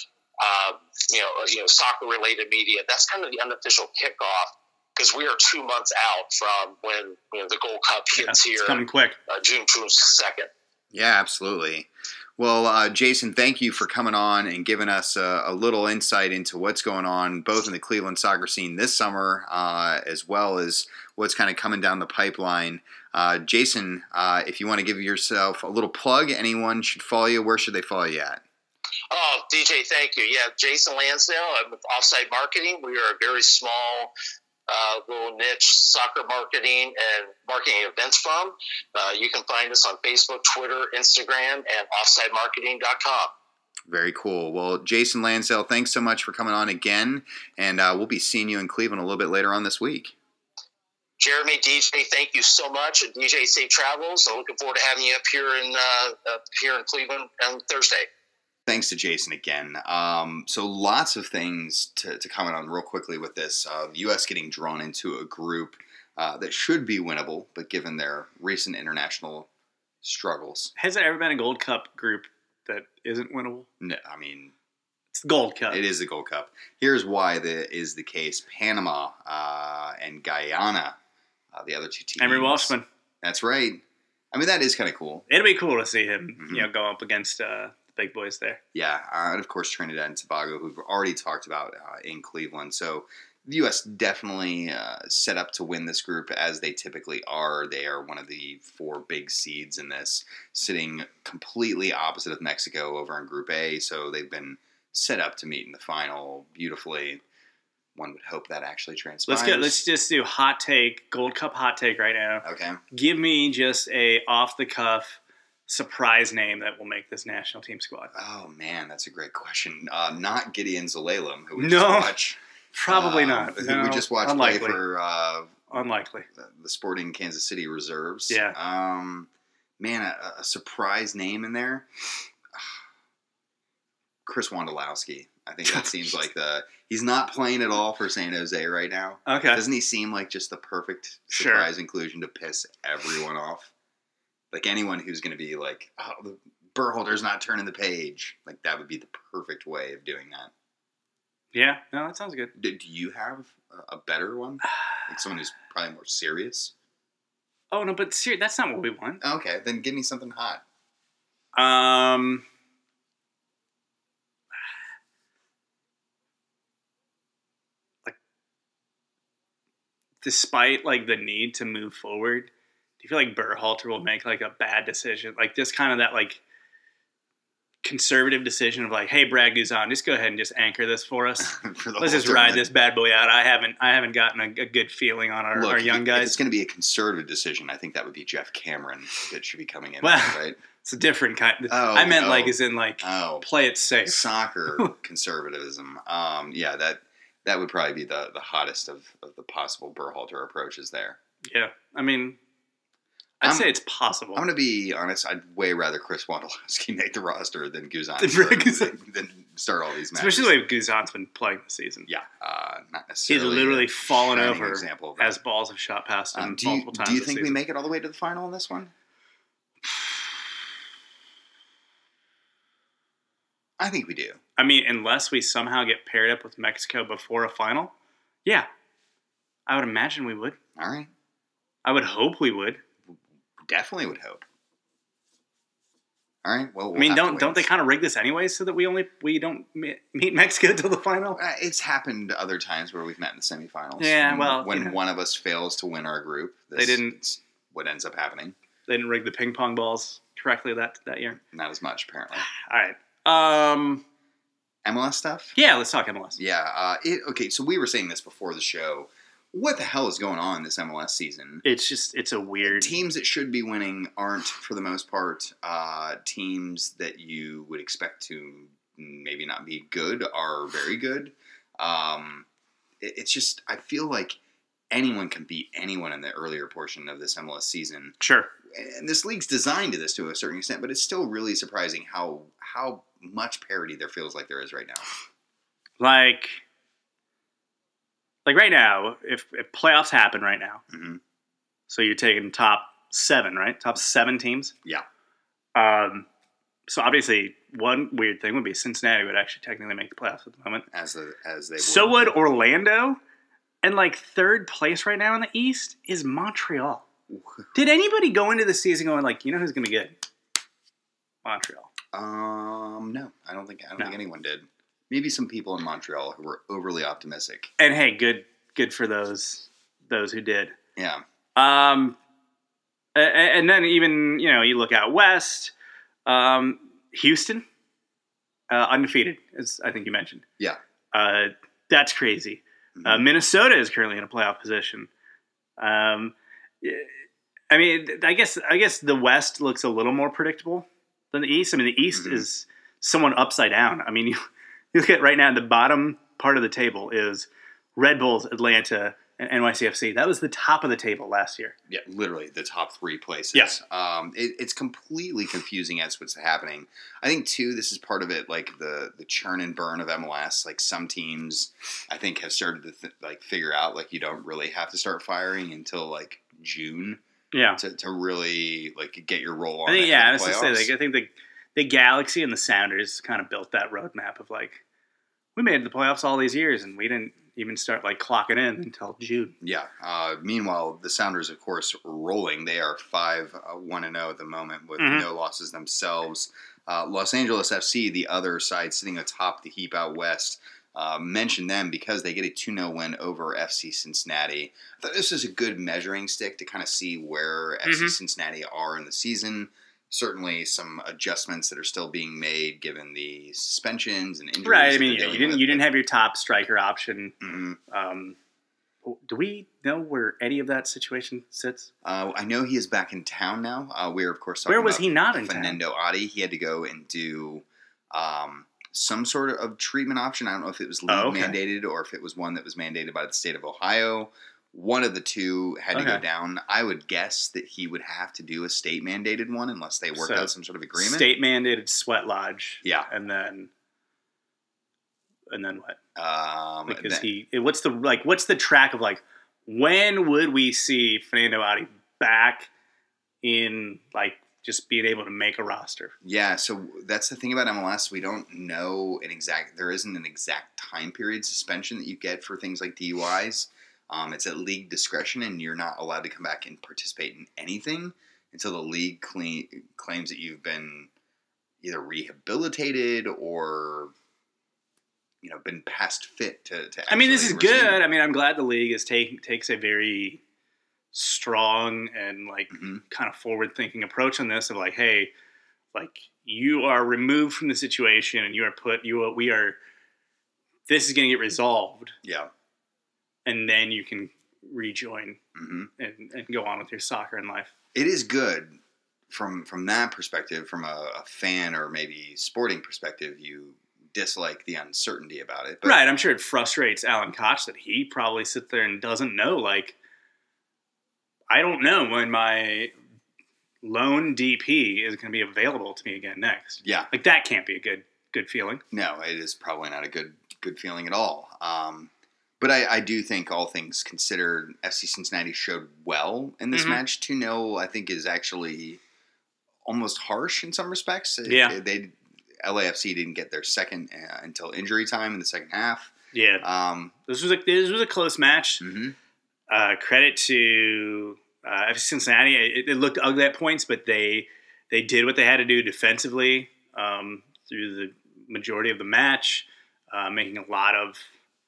Um, you know, you know, soccer-related media. That's kind of the unofficial kickoff, because we are two months out from when you know the Gold Cup hits
Yeah,
here.
it's coming quick.
Uh, June second.
Yeah, absolutely. Well, uh, Jason, thank you for coming on and giving us a, a little insight into what's going on both in the Cleveland soccer scene this summer, uh, as well as what's kind of coming down the pipeline. Uh, Jason, uh, if you want to give yourself a little plug, anyone should follow you. Where should they follow you at?
Oh, D J, thank you. Yeah, Jason Lansdale. I'm with Offside Marketing. We are a very small, uh, little niche soccer marketing and marketing events firm. Uh, you can find us on Facebook, Twitter, Instagram, and offside marketing dot com.
Very cool. Well, Jason Lansdale, thanks so much for coming on again, and uh, we'll be seeing you in Cleveland a little bit later on this week.
Jeremy, D J, thank you so much, and D J, safe travels. I'm looking forward to having you up here in uh, up here in Cleveland on Thursday.
Thanks to Jason again. Um, so lots of things to, to comment on real quickly with this. Uh, the U S getting drawn into a group uh, that should be winnable, but given their recent international struggles.
Has there ever been a Gold Cup group that isn't winnable?
No, I mean,
It's the Gold Cup.
it is the Gold Cup. Here's why that is the case. Panama uh, and Guyana, uh, the other two teams.
Emery Walshman.
That's right. I mean, that is kind of cool.
It'll be cool to see him,
Mm-hmm.
you know, go up against uh, the big boys there.
Yeah, uh, and of course Trinidad and Tobago, who've already talked about uh, in Cleveland. So the U S definitely uh, set up to win this group as they typically are. They are one of the four big seeds in this, sitting completely opposite of Mexico over in Group A. So they've been set up to meet in the final beautifully. One would hope that actually transpires.
Let's get. Let's just do hot take, Gold Cup hot take right now.
Okay.
Give me just a off the cuff surprise name that will make this national team squad.
Oh man, that's a great question. Uh, not Gideon Zalalem, who we
no.
just watched.
Probably
um,
not.
Who
No,
we just watched
unlikely.
play for uh,
unlikely
the Sporting Kansas City Reserves.
Yeah.
Um, man, a, a surprise name in there. Chris Wondolowski. I think that seems like the. He's not playing at all for San Jose right now.
Okay.
Doesn't he seem like just the perfect
Sure.
surprise inclusion to piss everyone off? Like anyone who's going to be like, oh, the Berhalter's not turning the page. Like that would be the perfect way of doing that.
Yeah. No, that sounds good.
Do, do you have a, a better one? Like someone who's probably more serious?
Oh no, but ser- that's not what we want.
Okay, then give me something hot.
Um. Like, despite like the need to move forward, do you feel like Berhalter will make like a bad decision, like this kind of that like conservative decision of like, hey, Brad Guzan, just go ahead and just anchor this for us.
For the
Let's
whole
just ride
tournament.
this bad boy out. I haven't, I haven't gotten a, a good feeling on our,
Look,
our young
if
guys.
it's going to be a conservative decision, I think that would be Jeff Cameron that should be coming in,
Well,
right?
It's a different kind.
Oh,
I meant
oh.
like as in like
Oh,
play it safe.
soccer conservatism. Um, yeah, that that would probably be the, the hottest of, of the possible Berhalter approaches there.
Yeah, I mean, I'd
I'm-
say it's possible.
I'm going to be honest. I'd way rather Chris Wondolowski make the roster than Guzan
Than
start,
Guzan.
than start all these matches.
Especially the way Guzan's been playing this season.
Yeah, uh, not
He's
necessarily.
literally
a
fallen
shining
over
example of that.
as balls have shot past him
Um, do you,
multiple times
do you
this
think we
season.
make it all the way to the final in this one? I think we do.
I mean, unless we somehow get paired up with Mexico before a final, yeah, I would imagine we would.
All right.
I would hope we would.
Definitely would hope. All right. Well, we'll
I mean,
have to
don't
wait
don't
and
they
see.
kind of rig this anyway so that we only we don't me- meet Mexico till the final?
Uh, it's happened other times where we've met in the semifinals.
Yeah,
when,
well,
when
you know.
one of us fails to win our group, this,
They didn't-
it's what ends up happening.
They didn't rig the ping pong balls correctly that that year.
Not as much, apparently.
All right. Um.
M L S stuff.
Yeah, let's talk M L S.
Yeah. Uh, it, okay. So we were saying this before the show. What the hell is going on this M L S season?
It's just it's a weird.
Teams that should be winning aren't, for the most part. Uh, teams that you would expect to maybe not be good are very good. Um, it, it's just, I feel like anyone can beat anyone in the earlier portion of this M L S season.
Sure.
And this league's designed to this to a certain extent, but it's still really surprising how how much parity there feels like there is right now.
Like, like right now, if, if playoffs happen right now,
Mm-hmm.
so you're taking top seven, right? Top seven teams.
Yeah.
Um. So obviously, one weird thing would be Cincinnati would actually technically make the playoffs at the moment.
As the as they
So would Orlando, and like third place right now in the East is Montreal. Did anybody go into the season going like, you know who's going to be good? Montreal.
Um, no, I don't think I don't
No.
think anyone did. Maybe some people in Montreal who were overly optimistic.
And hey, good good for those those who did.
Yeah,
Um, a- a- and then even you know you look out west, um, Houston, uh, undefeated, as I think you mentioned.
yeah.
Uh, that's crazy.
Mhm.
Uh, Minnesota is currently in a playoff position. Um, I mean, I guess I guess the West looks a little more predictable than the East. I mean, the East
Mhm.
is somewhat upside down. I mean, you, you look at right now, the bottom part of the table is Red Bulls, Atlanta, and N Y C F C. That was the top of the table last year.
Yeah, literally the top three places.
Yes.
Um, it, it's completely confusing as what's happening. I think too, this is part of it, like the the churn and burn of M L S. Like some teams, I think, have started to th- like figure out like you don't really have to start firing until like June
Yeah.
to, to really like get your roll on.
I think,
in
yeah,
the
I was to say,
playoffs.
like, I think the the Galaxy and the Sounders kind of built that roadmap of like, we made the playoffs all these years and we didn't even start like clocking in until June.
Yeah. Uh, meanwhile, the Sounders, of course, rolling. They are five one and zero at the moment with
Mhm.
no losses themselves. Uh, Los Angeles F C, the other side, sitting atop the heap out west. uh, mention them because they get a two nil win over F C Cincinnati. I thought this was a good measuring stick to kind of see where
Mm-hmm.
F C Cincinnati are in the season. Certainly some adjustments that are still being made given the suspensions and injuries.
Right. I
that
mean,
they're
yeah, you
dealing
didn't
with.
you didn't have your top striker option.
Mm-hmm.
Um, do we know where any of that situation sits?
Uh, I know he is back in town now. Uh, we're, of course, talking
Where was
about
he not in
Fernando Adi. He had to go and do um, some sort of treatment option. I don't know if it was league
Oh, okay.
mandated or if it was one that was mandated by the state of Ohio. One of the two had to go
Okay.
down. I would guess that he would have to do a state-mandated one unless they worked
So,
out some sort of agreement.
State mandated sweat lodge.
Yeah.
And then, and then what?
Um,
Because
then-
he, it- what's the like? What's the track of like? When would we see Fernando Adi back in like just being able to make a roster?
Yeah, so that's the thing about M L S. We don't know an exact. There isn't an exact time period suspension that you get for things like D U Is. Um, it's at league discretion, and you're not allowed to come back and participate in anything until the league cle- claims that you've been either rehabilitated or you know been past fit to. to
I mean, this is
actually resume.
good. I mean, I'm glad the league is take, takes a very strong and like
Mhm.
kind of forward thinking approach on this of like, hey, like you are removed from the situation and you are put you are, we are this is going to get resolved
Yeah.
and then you can rejoin
hmm
and, and go on with your soccer in life.
It is good from from that perspective. From a, a fan or maybe sporting perspective, you dislike the uncertainty about it. But
Right. I'm sure it frustrates Alan Koch that he probably sits there and doesn't know. Like, I don't know when my loan D P is going to be available to me again next.
Yeah,
Like, that can't be a good good feeling.
no, it is probably not a good good feeling at all. Um, but I, I do think, all things considered, F C Cincinnati showed well in this
Mhm.
match. two nil, I think, is actually almost harsh in some respects. It-
Yeah.
they L A F C didn't get their second uh, until injury time in the second half.
Yeah.
Um,
This was a this was a close match.
mhm.
Uh, credit to uh, F C Cincinnati. It, it looked ugly at points, but they they did what they had to do defensively um, through the majority of the match, uh, making a lot of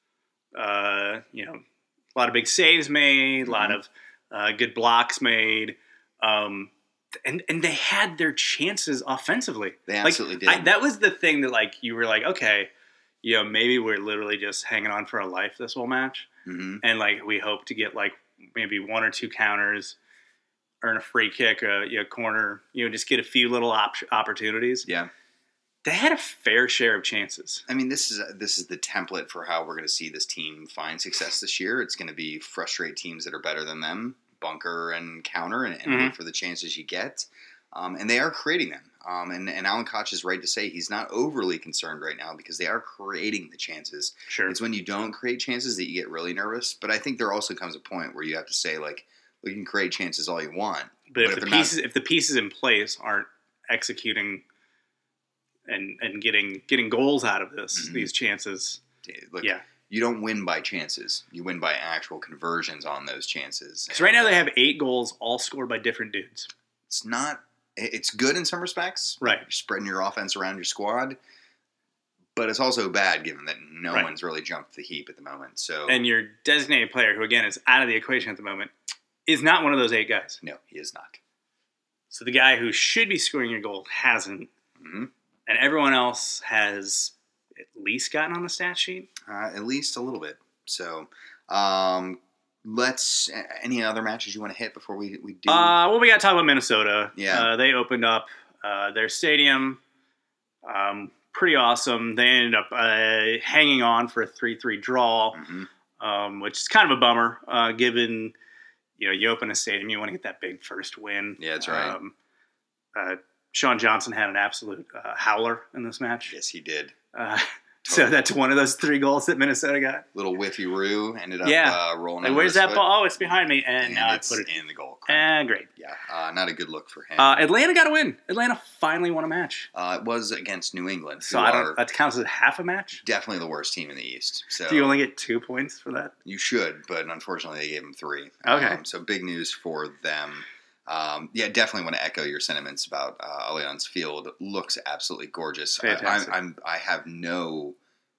uh, you know a lot of big saves made, a lot
Mhm.
of uh, good blocks made, um, and and they had their chances offensively.
They
Like,
absolutely did.
I, that was the thing that like you were like, okay, you know, maybe we're literally just hanging on for our life this whole match.
hmm
And like we hope to get like maybe one or two counters, earn a free kick, a you know, corner, you know, just get a few little op- opportunities.
Yeah.
They had a fair share of chances.
I mean, this is this is the template for how we're going to see this team find success this year. It's going to be frustrate teams that are better than them, bunker and counter, and, and
Mhm.
wait for the chances you get. Um, and they are creating them. Um, and, and Alan Koch is right to say he's not overly concerned right now because they are creating the chances.
Sure.
It's when you don't create chances that you get really nervous. But I think there also comes a point where you have to say, like, well, you can create chances all you want.
But, if
if
the
they're not-
pieces if the pieces in place aren't executing and and getting getting goals out of this,
Mhm.
these chances,
Look,
yeah.
you don't win by chances. You win by actual conversions on those chances.
Because right now
And,
they
uh,
have eight goals, all scored by different dudes.
It's not. It's good in some respects.
Right.
You're spreading your offense around your squad, but it's also bad given that no
Right.
one's really jumped the heap at the moment. So
And your designated player, who again is out of the equation at the moment, is not one of those eight guys.
no, he is not.
So the guy who should be scoring your goal hasn't,
hmm
and everyone else has at least gotten on the stat sheet.
Uh, at least a little bit. So um, let's. Any other matches you want to hit before we we do?
Uh, well, we got to talk about Minnesota.
Yeah.
Uh, they opened up uh, their stadium. Um, pretty awesome. They ended up uh, hanging on for a three three draw,
Mhm.
um, which is kind of a bummer, uh, given, you know, you open a stadium, you want to get that big first win.
Yeah, that's right.
Um, uh, Sean Johnson had an absolute uh, howler in this match.
Yes, he did.
Uh, so that's one of those three goals that Minnesota got.
Little whiffy roo ended up
Yeah.
uh, rolling.
Like,
under
where's
his
that
foot,
ball? Oh, it's behind me, and,
And
now I
it's
put it
in the goal.
Ah, great.
Yeah, uh, not a good look for him.
Uh, Atlanta got a win. Atlanta finally won a match.
Uh, it was against New England,
So
who
I
are
don't. That counts as half a match.
definitely the worst team in the East. So
Do you only get two points for that?
you should, but unfortunately they gave them three.
Okay.
Um, so big news for them. Um, yeah, definitely want to echo your sentiments about uh, Allianz Field. It looks absolutely gorgeous.
Fantastic.
I, I'm, I'm, I have no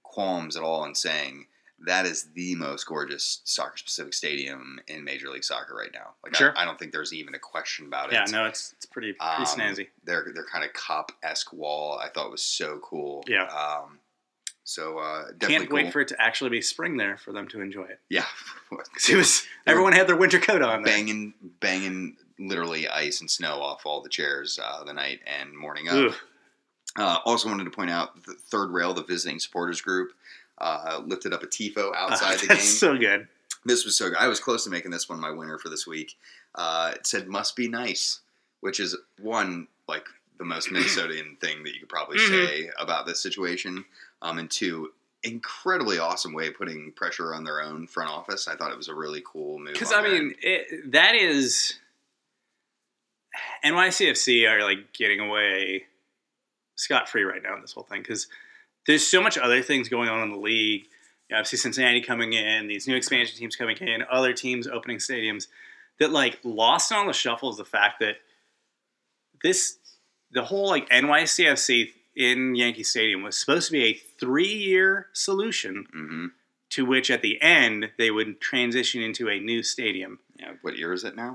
qualms at all in saying that is the most gorgeous soccer-specific stadium in Major League Soccer right now. Like,
Sure.
I, I don't think there's even a question about it.
Yeah, no, it's it's pretty pretty
Um,
snazzy.
Their their kind of cop-esque wall, I thought was so cool.
Yeah.
Um, so uh, definitely
Can't wait
cool.
for it to actually be spring there for them to enjoy it.
Yeah.
'Cause it was everyone had their winter coat on. There.
banging banging literally ice and snow off all the chairs uh, the night and morning up.
Ugh.
Uh, also wanted to point out the Third Rail, the visiting supporters group, uh, lifted up a tifo outside
Uh,
the
that's
game.
so good.
This was so good. I was close to making this one my winner for this week. Uh, it said "must be nice," which is one like the most Minnesotan thing that you could probably
Mhm.
say about this situation. Um, and two, incredibly awesome way of putting pressure on their own front office. I thought it was a really cool move.
Because
on
I
their
mean, it, that is N Y C F C are like getting away scot free right now in this whole thing because there's so much other things going on in the league. You obviously, Cincinnati coming in, these new expansion teams coming in, other teams opening stadiums. That like lost on the shuffle is the fact that this the whole like N Y C F C in Yankee Stadium was supposed to be a three year solution.
Mm-hmm.
To which at the end they would transition into a new stadium.
Yeah, what year is it now?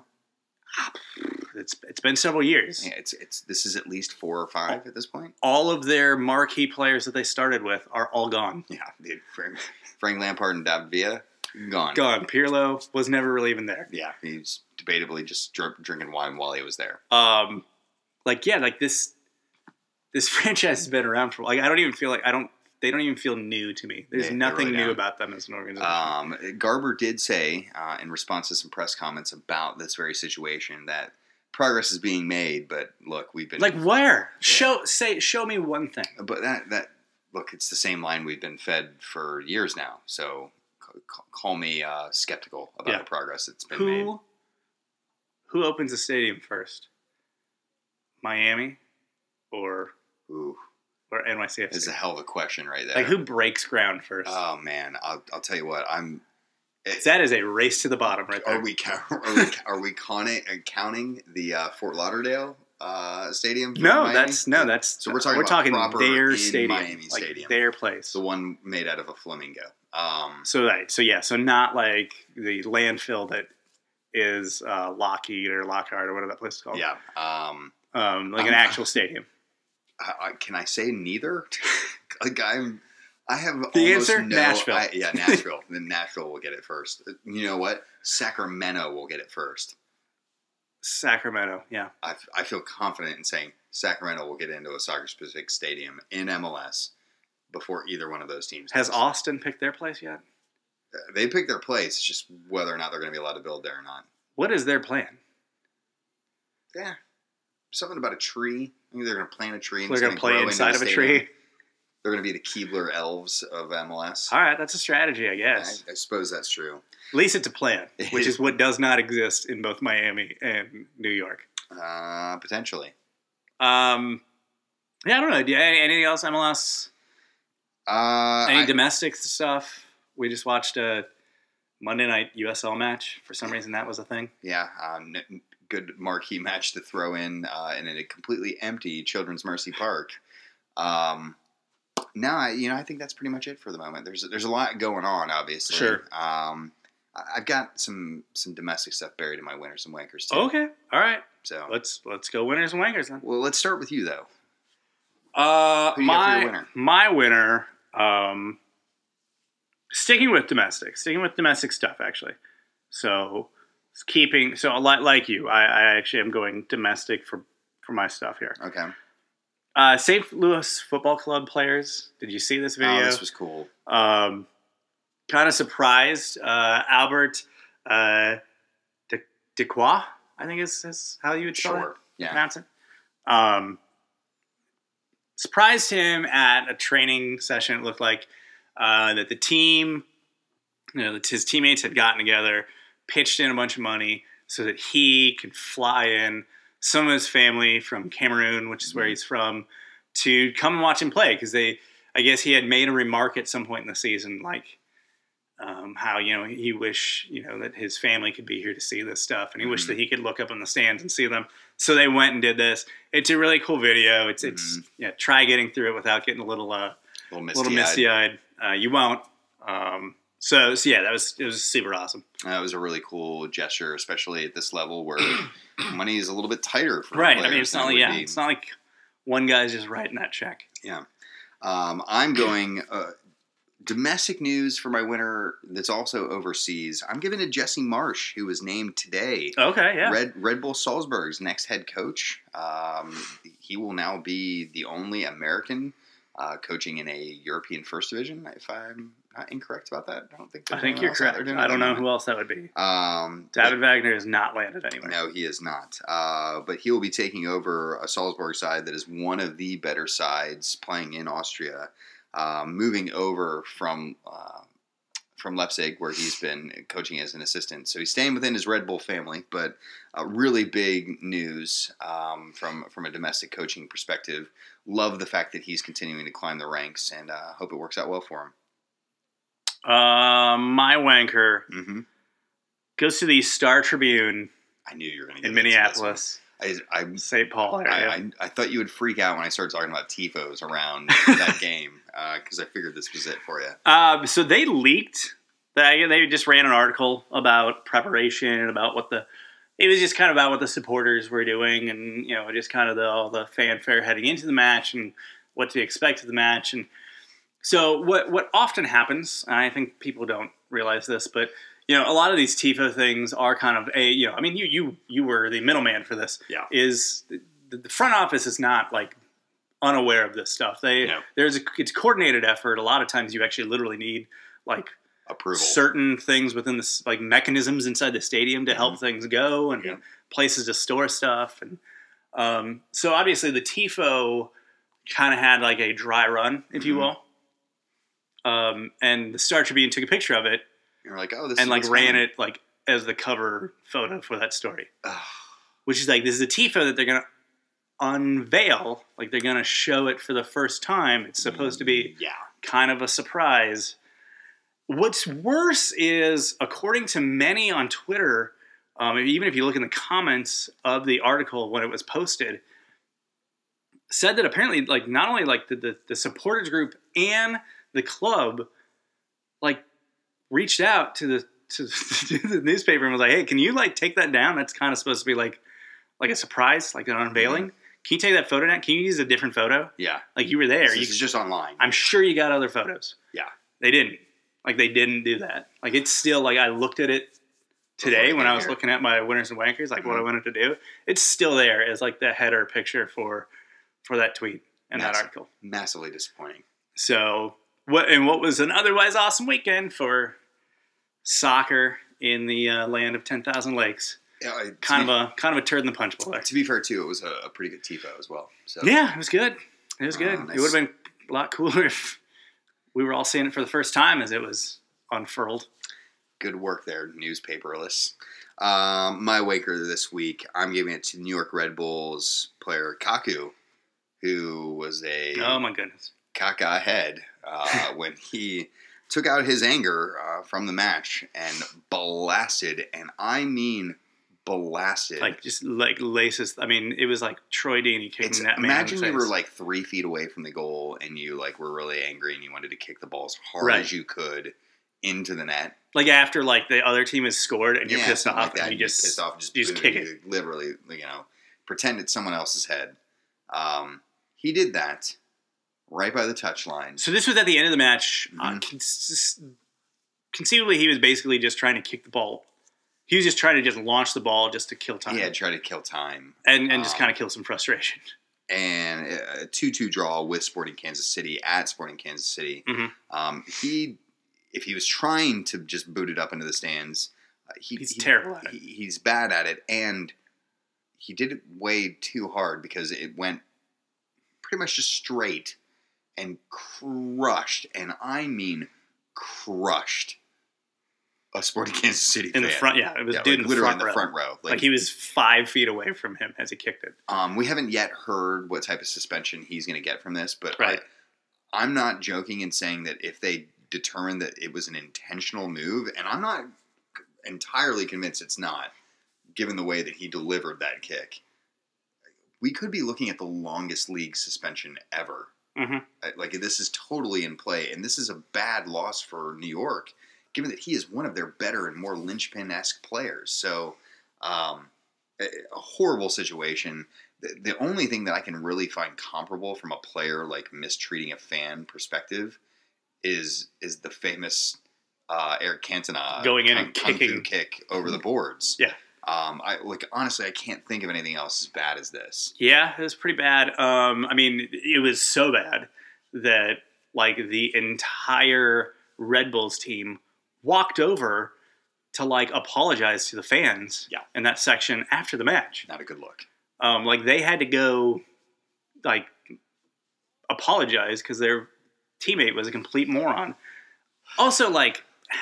It's it's been several years.
Yeah, it's it's this is at least four or five at this point.
All of their marquee players that they started with are all gone.
Yeah, dude, Frank, Frank Lampard and David Villa gone.
Gone. Pirlo was never really even there.
Yeah, he's debatably just dr- drinking wine while he was there.
Um, like yeah, like this this franchise has been around for like I don't even feel like I don't they don't even feel new to me. There's
They- they
nothing
really
new
don't.
about them as an organization.
Um, Garber did say uh, in response to some press comments about this very situation that progress is being made, but look, we've been
like where? Show say show me one thing.
but that that look, it's the same line we've been fed for years now. So c- c- call me uh, skeptical about
Yeah.
the progress that's been made.
Who who opens a stadium first? Miami or
Ooh,
or N Y C F C?
it's a hell of a question right there.
Like who breaks ground first?
Oh man, I'll, I'll tell you what. I'm. It,
that is a race to the bottom right there.
are we count, are we are we counting counting the uh, Fort Lauderdale uh, stadium? for
no,
Miami?
that's no, that's
So we're talking
we're
about
talking
proper
their
in
stadium,
Miami
like
Stadium.
their place.
the one made out of a flamingo. Um,
So right, so yeah, so not like the landfill that is uh, Lockheed or Lockhart or whatever that place is called.
yeah. Um,
um, like an
Um,
actual stadium.
I, I, can I say neither? like I'm. I have
The
almost
answer?
no,
Nashville.
I, yeah, Nashville. Then Nashville will get it first. You know what? Sacramento will get it first.
Sacramento, yeah.
I, I feel confident in saying Sacramento will get into a soccer-specific stadium in M L S before either one of those teams
Has
does.
Austin picked their place yet?
They picked their place. It's just whether or not they're going to be allowed to build there or not.
What is their plan?
Yeah, something about a tree. Maybe they're going to plant a tree. And
They're
it's
going to
gonna
play
grow into
inside of a
stadium.
tree.
They're going to be the Keebler Elves of M L S.
All right, that's a strategy, I guess.
I, I suppose that's true.
At least it's a plan, which is what does not exist in both Miami and New York.
Uh, potentially.
Um, yeah, I don't know. Do you, anything else, M L S?
Uh,
Any
I-
domestic stuff? We just watched a Monday night U S L match. For some reason, that was a thing.
yeah, um, n- good marquee match to throw in uh, in a completely empty Children's Mercy Park. Um, no, I, you know, I think that's pretty much it for the moment. There's there's a lot going on, obviously.
Sure.
Um, I- I've got some some domestic stuff buried in my winners and wankers too.
Okay, all right.
So,
Let's let's go winners and wankers then.
well, let's start with you though.
Uh,
Who you got for
my
your winner?
my winner. Um, sticking with domestic, sticking with domestic stuff actually. So keeping so like like you, I, I actually am going domestic for for my stuff here.
Okay.
Uh, Saint Louis Football Club players. Did you see this video?
Oh, this was cool.
Um, kind of surprised. Uh, Albert uh, De Dequoy, I think is, is how you would spell
Sure.
it,
Yeah.
pronounce it. Um, surprised him at a training session. It looked like uh, that the team, you know, that his teammates had gotten together, pitched in a bunch of money so that he could fly in some of his family from Cameroon, which is where he's from, to come and watch him play because they, I guess, he had made a remark at some point in the season, like um, how you know he wish you know that his family could be here to see this stuff, and he wished
Mhm.
that he could look up in the stands and see them. So they went and did this. It's a really cool video. It's it's
Mhm.
yeah. Try getting through it without getting a little uh,
A little
a little
misty-eyed.
misty eyed. Uh, you won't. Um, so, so yeah, that was it was super awesome.
That was a really cool gesture, especially at this level where money is a little bit tighter for
Right.
players
I mean, it's
than
not
it
like
would
yeah,
be.
it's not like one guy's just writing that check.
Yeah. Um, I'm going uh, domestic news for my winner that's also overseas. I'm giving to Jesse Marsh, who was named today
Okay, yeah.
Red Red Bull Salzburg's next head coach. Um, he will now be the only American uh, coaching in a European First Division. If I'm not incorrect about that, I don't think.
I
there's
think
anyone
you're
else out there
correct.
doing
I
it
don't
at the
know who
moment.
else that would be.
Um,
David Wagner has not landed anywhere.
No, he is not. Uh, but he will be taking over a Salzburg side that is one of the better sides playing in Austria, um, moving over from uh, from Leipzig, where he's been coaching as an assistant. So he's staying within his Red Bull family, but uh, really big news um, from from a domestic coaching perspective. Love the fact that he's continuing to climb the ranks, and uh, hope it works out well for him.
Uh, my wanker
Mm-hmm.
goes to the Star Tribune
I knew you were going to
in Minneapolis,
I, I
Saint Paul area.
I, I, I thought you would freak out when I started talking about tifos around that game because uh, I figured this was it for you.
Um, so they leaked that they just ran an article about preparation and about what the it was just kind of about what the supporters were doing and you know just kind of the all the fanfare heading into the match and what to expect of the match. And so what what often happens, and I think people don't realize this, but you know a lot of these tifo things are kind of a you know I mean you you you were the middleman for this.
Yeah.
Is the, the front office is not like unaware of this stuff. They
No.
there's a it's coordinated effort. A lot of times you actually literally need like
Approval.
certain things within the like mechanisms inside the stadium to help
Mm-hmm.
things go and
Yeah.
places to store stuff. And um, so obviously the tifo kind of had like a dry run, if
Mm-hmm.
you will. Um, and the Star Tribune took a picture of it
You're like, oh, this
and
is
like
what's
ran
coming.
it like as the cover photo for that story,
Ugh.
which is like this is a tifo that they're gonna unveil, like they're gonna show it for the first time. It's supposed to be
yeah.
kind of a surprise. What's worse is, according to many on Twitter, um, even if you look in the comments of the article when it was posted, said that apparently, like, not only like the, the, the supporters group and the club, like, reached out to the to, to the newspaper and was like, "Hey, can you like take that down? That's kind of supposed to be like like a surprise, like an unveiling.
Mm-hmm.
Can you take that photo down? Can you use a different photo?
Yeah.
Like you were there.
This
You
is just online.
I'm sure you got other photos.
Yeah.
They didn't. Like, they didn't do that. Like, it's still, like, I looked at it today
Before
when
we
I
came
was
here.
looking at my winners and wankers, like, what I
Mhm.
wanted to do. It's still there as, like, the header picture for for that tweet and that
Massive.
article.
Massively disappointing.
So, what and what was an otherwise awesome weekend for soccer in the uh, land of ten thousand lakes.
Yeah, I-
Kind
to
of a kind of a turd in the punch bowl there.
be, to be fair, too, it was a, a pretty good tifo as well. So
Yeah, it was good. It was
Oh,
good.
nice.
It would have been a lot cooler if we were all seeing it for the first time as it was unfurled.
good work there, newspaperless. Um, my waker this week, I'm giving it to New York Red Bulls player Kaku, who was a
Oh my goodness.
caca head uh, when he took out his anger uh, from the match and blasted, and I mean blasted.
Like just like laces. I mean, it was like Troy Deeney kicking
It's,
that man.
imagine
in the
you
face.
were like three feet away from the goal and you like were really angry and you wanted to kick the ball as hard
Right.
as you could into the net.
like after like the other team has scored and you're
Yeah,
pissed
something
off
like that.
and you
You're
just
pissed off and just,
you just
boom,
kick
you literally, you know, pretend it's someone else's head. Um, he did that right by the touchline.
So this was at the end of the match. Uh,
Mhm.
con- conceivably, he was basically just trying to kick the ball. He was just trying to just launch the ball just to kill time
He had tried to kill time.
and and just
um,
kind of kill some frustration.
And a two two draw with Sporting Kansas City at Sporting Kansas City.
Mhm.
Um, he, if he was trying to just boot it up into the stands, uh, he,
He's
he-
terrible at it.
He, he's bad at it, and he did it way too hard because it went pretty much just straight and crushed, and I mean crushed, a Sporting Kansas City
In the
fan.
front, yeah, it was
Yeah,
dude
like
in the
literally
front
in the
row.
front row.
Like, he was five feet away from him as he kicked it.
Um, we haven't yet heard what type of suspension he's going to get from this, but
Right.
I, I'm not joking in saying that if they determine that it was an intentional move, and I'm not entirely convinced it's not, given the way that he delivered that kick, we could be looking at the longest league suspension ever
Mm-hmm.
Like, this is totally in play, and this is a bad loss for New York, given that he is one of their better and more linchpin-esque players. So, um, a, a horrible situation. The, the only thing that I can really find comparable from a player, like, mistreating a fan perspective is is the famous uh, Eric Cantona
going in
kung,
and kicking
kung fu kick over the boards.
Yeah.
Um, I like honestly, I can't think of anything else as bad as this.
Yeah, it was pretty bad. Um, I mean, it was so bad that like the entire Red Bulls team walked over to like apologize to the fans
Yeah.
in that section after the match.
Not a good look.
Um, like they had to go like apologize because their teammate was a complete moron. Also, like,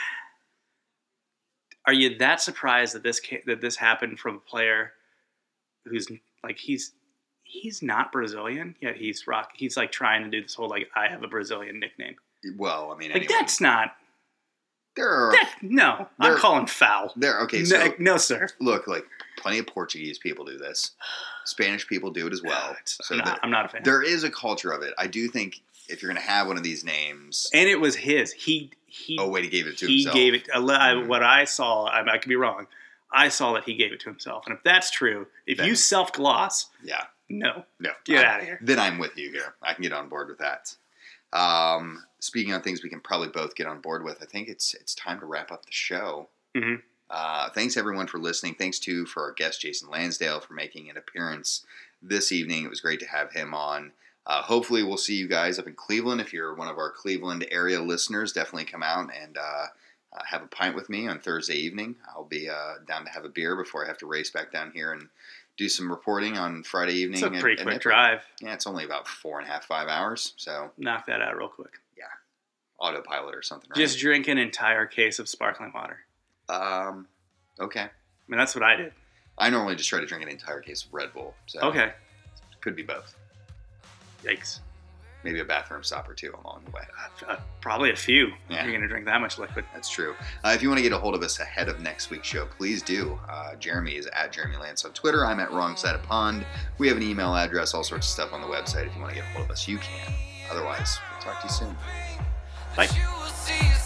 are you that surprised that this ca- that this happened from a player who's like he's he's not Brazilian yet he's rock he's like trying to do this whole like I have a Brazilian nickname.
Well, I mean,
Like
anyway,
that's not
there are
that, no. I'm
there-
calling foul.
there. Okay, so
no, no, sir.
look, like plenty of Portuguese people do this. Spanish people do it as well.
It's-
So
I'm, not,
there,
I'm not a fan.
there is a culture of it. I do think if you're going to have one of these names,
And it was his. He he.
oh wait, he gave it to
he
himself.
gave it. I-
Mhm.
What I saw, I, I could be wrong. I saw that he gave it to himself, and if that's true, if
Then-
you self gloss,
Yeah,
no,
no,
get
I-
out of here.
Then I'm with you here. I can get on board with that. Um, speaking of things we can probably both get on board with, I think it's it's time to wrap up the show.
Mhm.
Uh, thanks everyone for listening. Thanks too for our guest Jason Lansdale for making an appearance this evening. It was great to have him on. Uh, hopefully we'll see you guys up in Cleveland. If you're one of our Cleveland area listeners, definitely come out and uh, uh, have a pint with me on Thursday evening. I'll be uh, down to have a beer before I have to race back down here and do some reporting on Friday evening.
It's a
in-
pretty
in
quick
April.
drive.
Yeah, it's only about four and a half, five hours. So
Knock that out real quick.
autopilot or something, right?
Just drink an entire case of sparkling water.
um, okay.
I mean, that's what I did.
I normally just try to drink an entire case of Red Bull. So
Okay.
could be both.
Yikes.
Maybe a bathroom stop or two along the way.
Uh, probably a few.
Yeah.
You're going to drink that much liquid.
That's true. Uh, if you want to get a hold of us ahead of next week's show, please do. Uh, Jeremy is at Jeremy Lance on Twitter. I'm at Wrong Side of Pond. We have an email address, all sorts of stuff on the website. If you want to get a hold of us, you can. Otherwise, we'll talk to you soon.
Bye.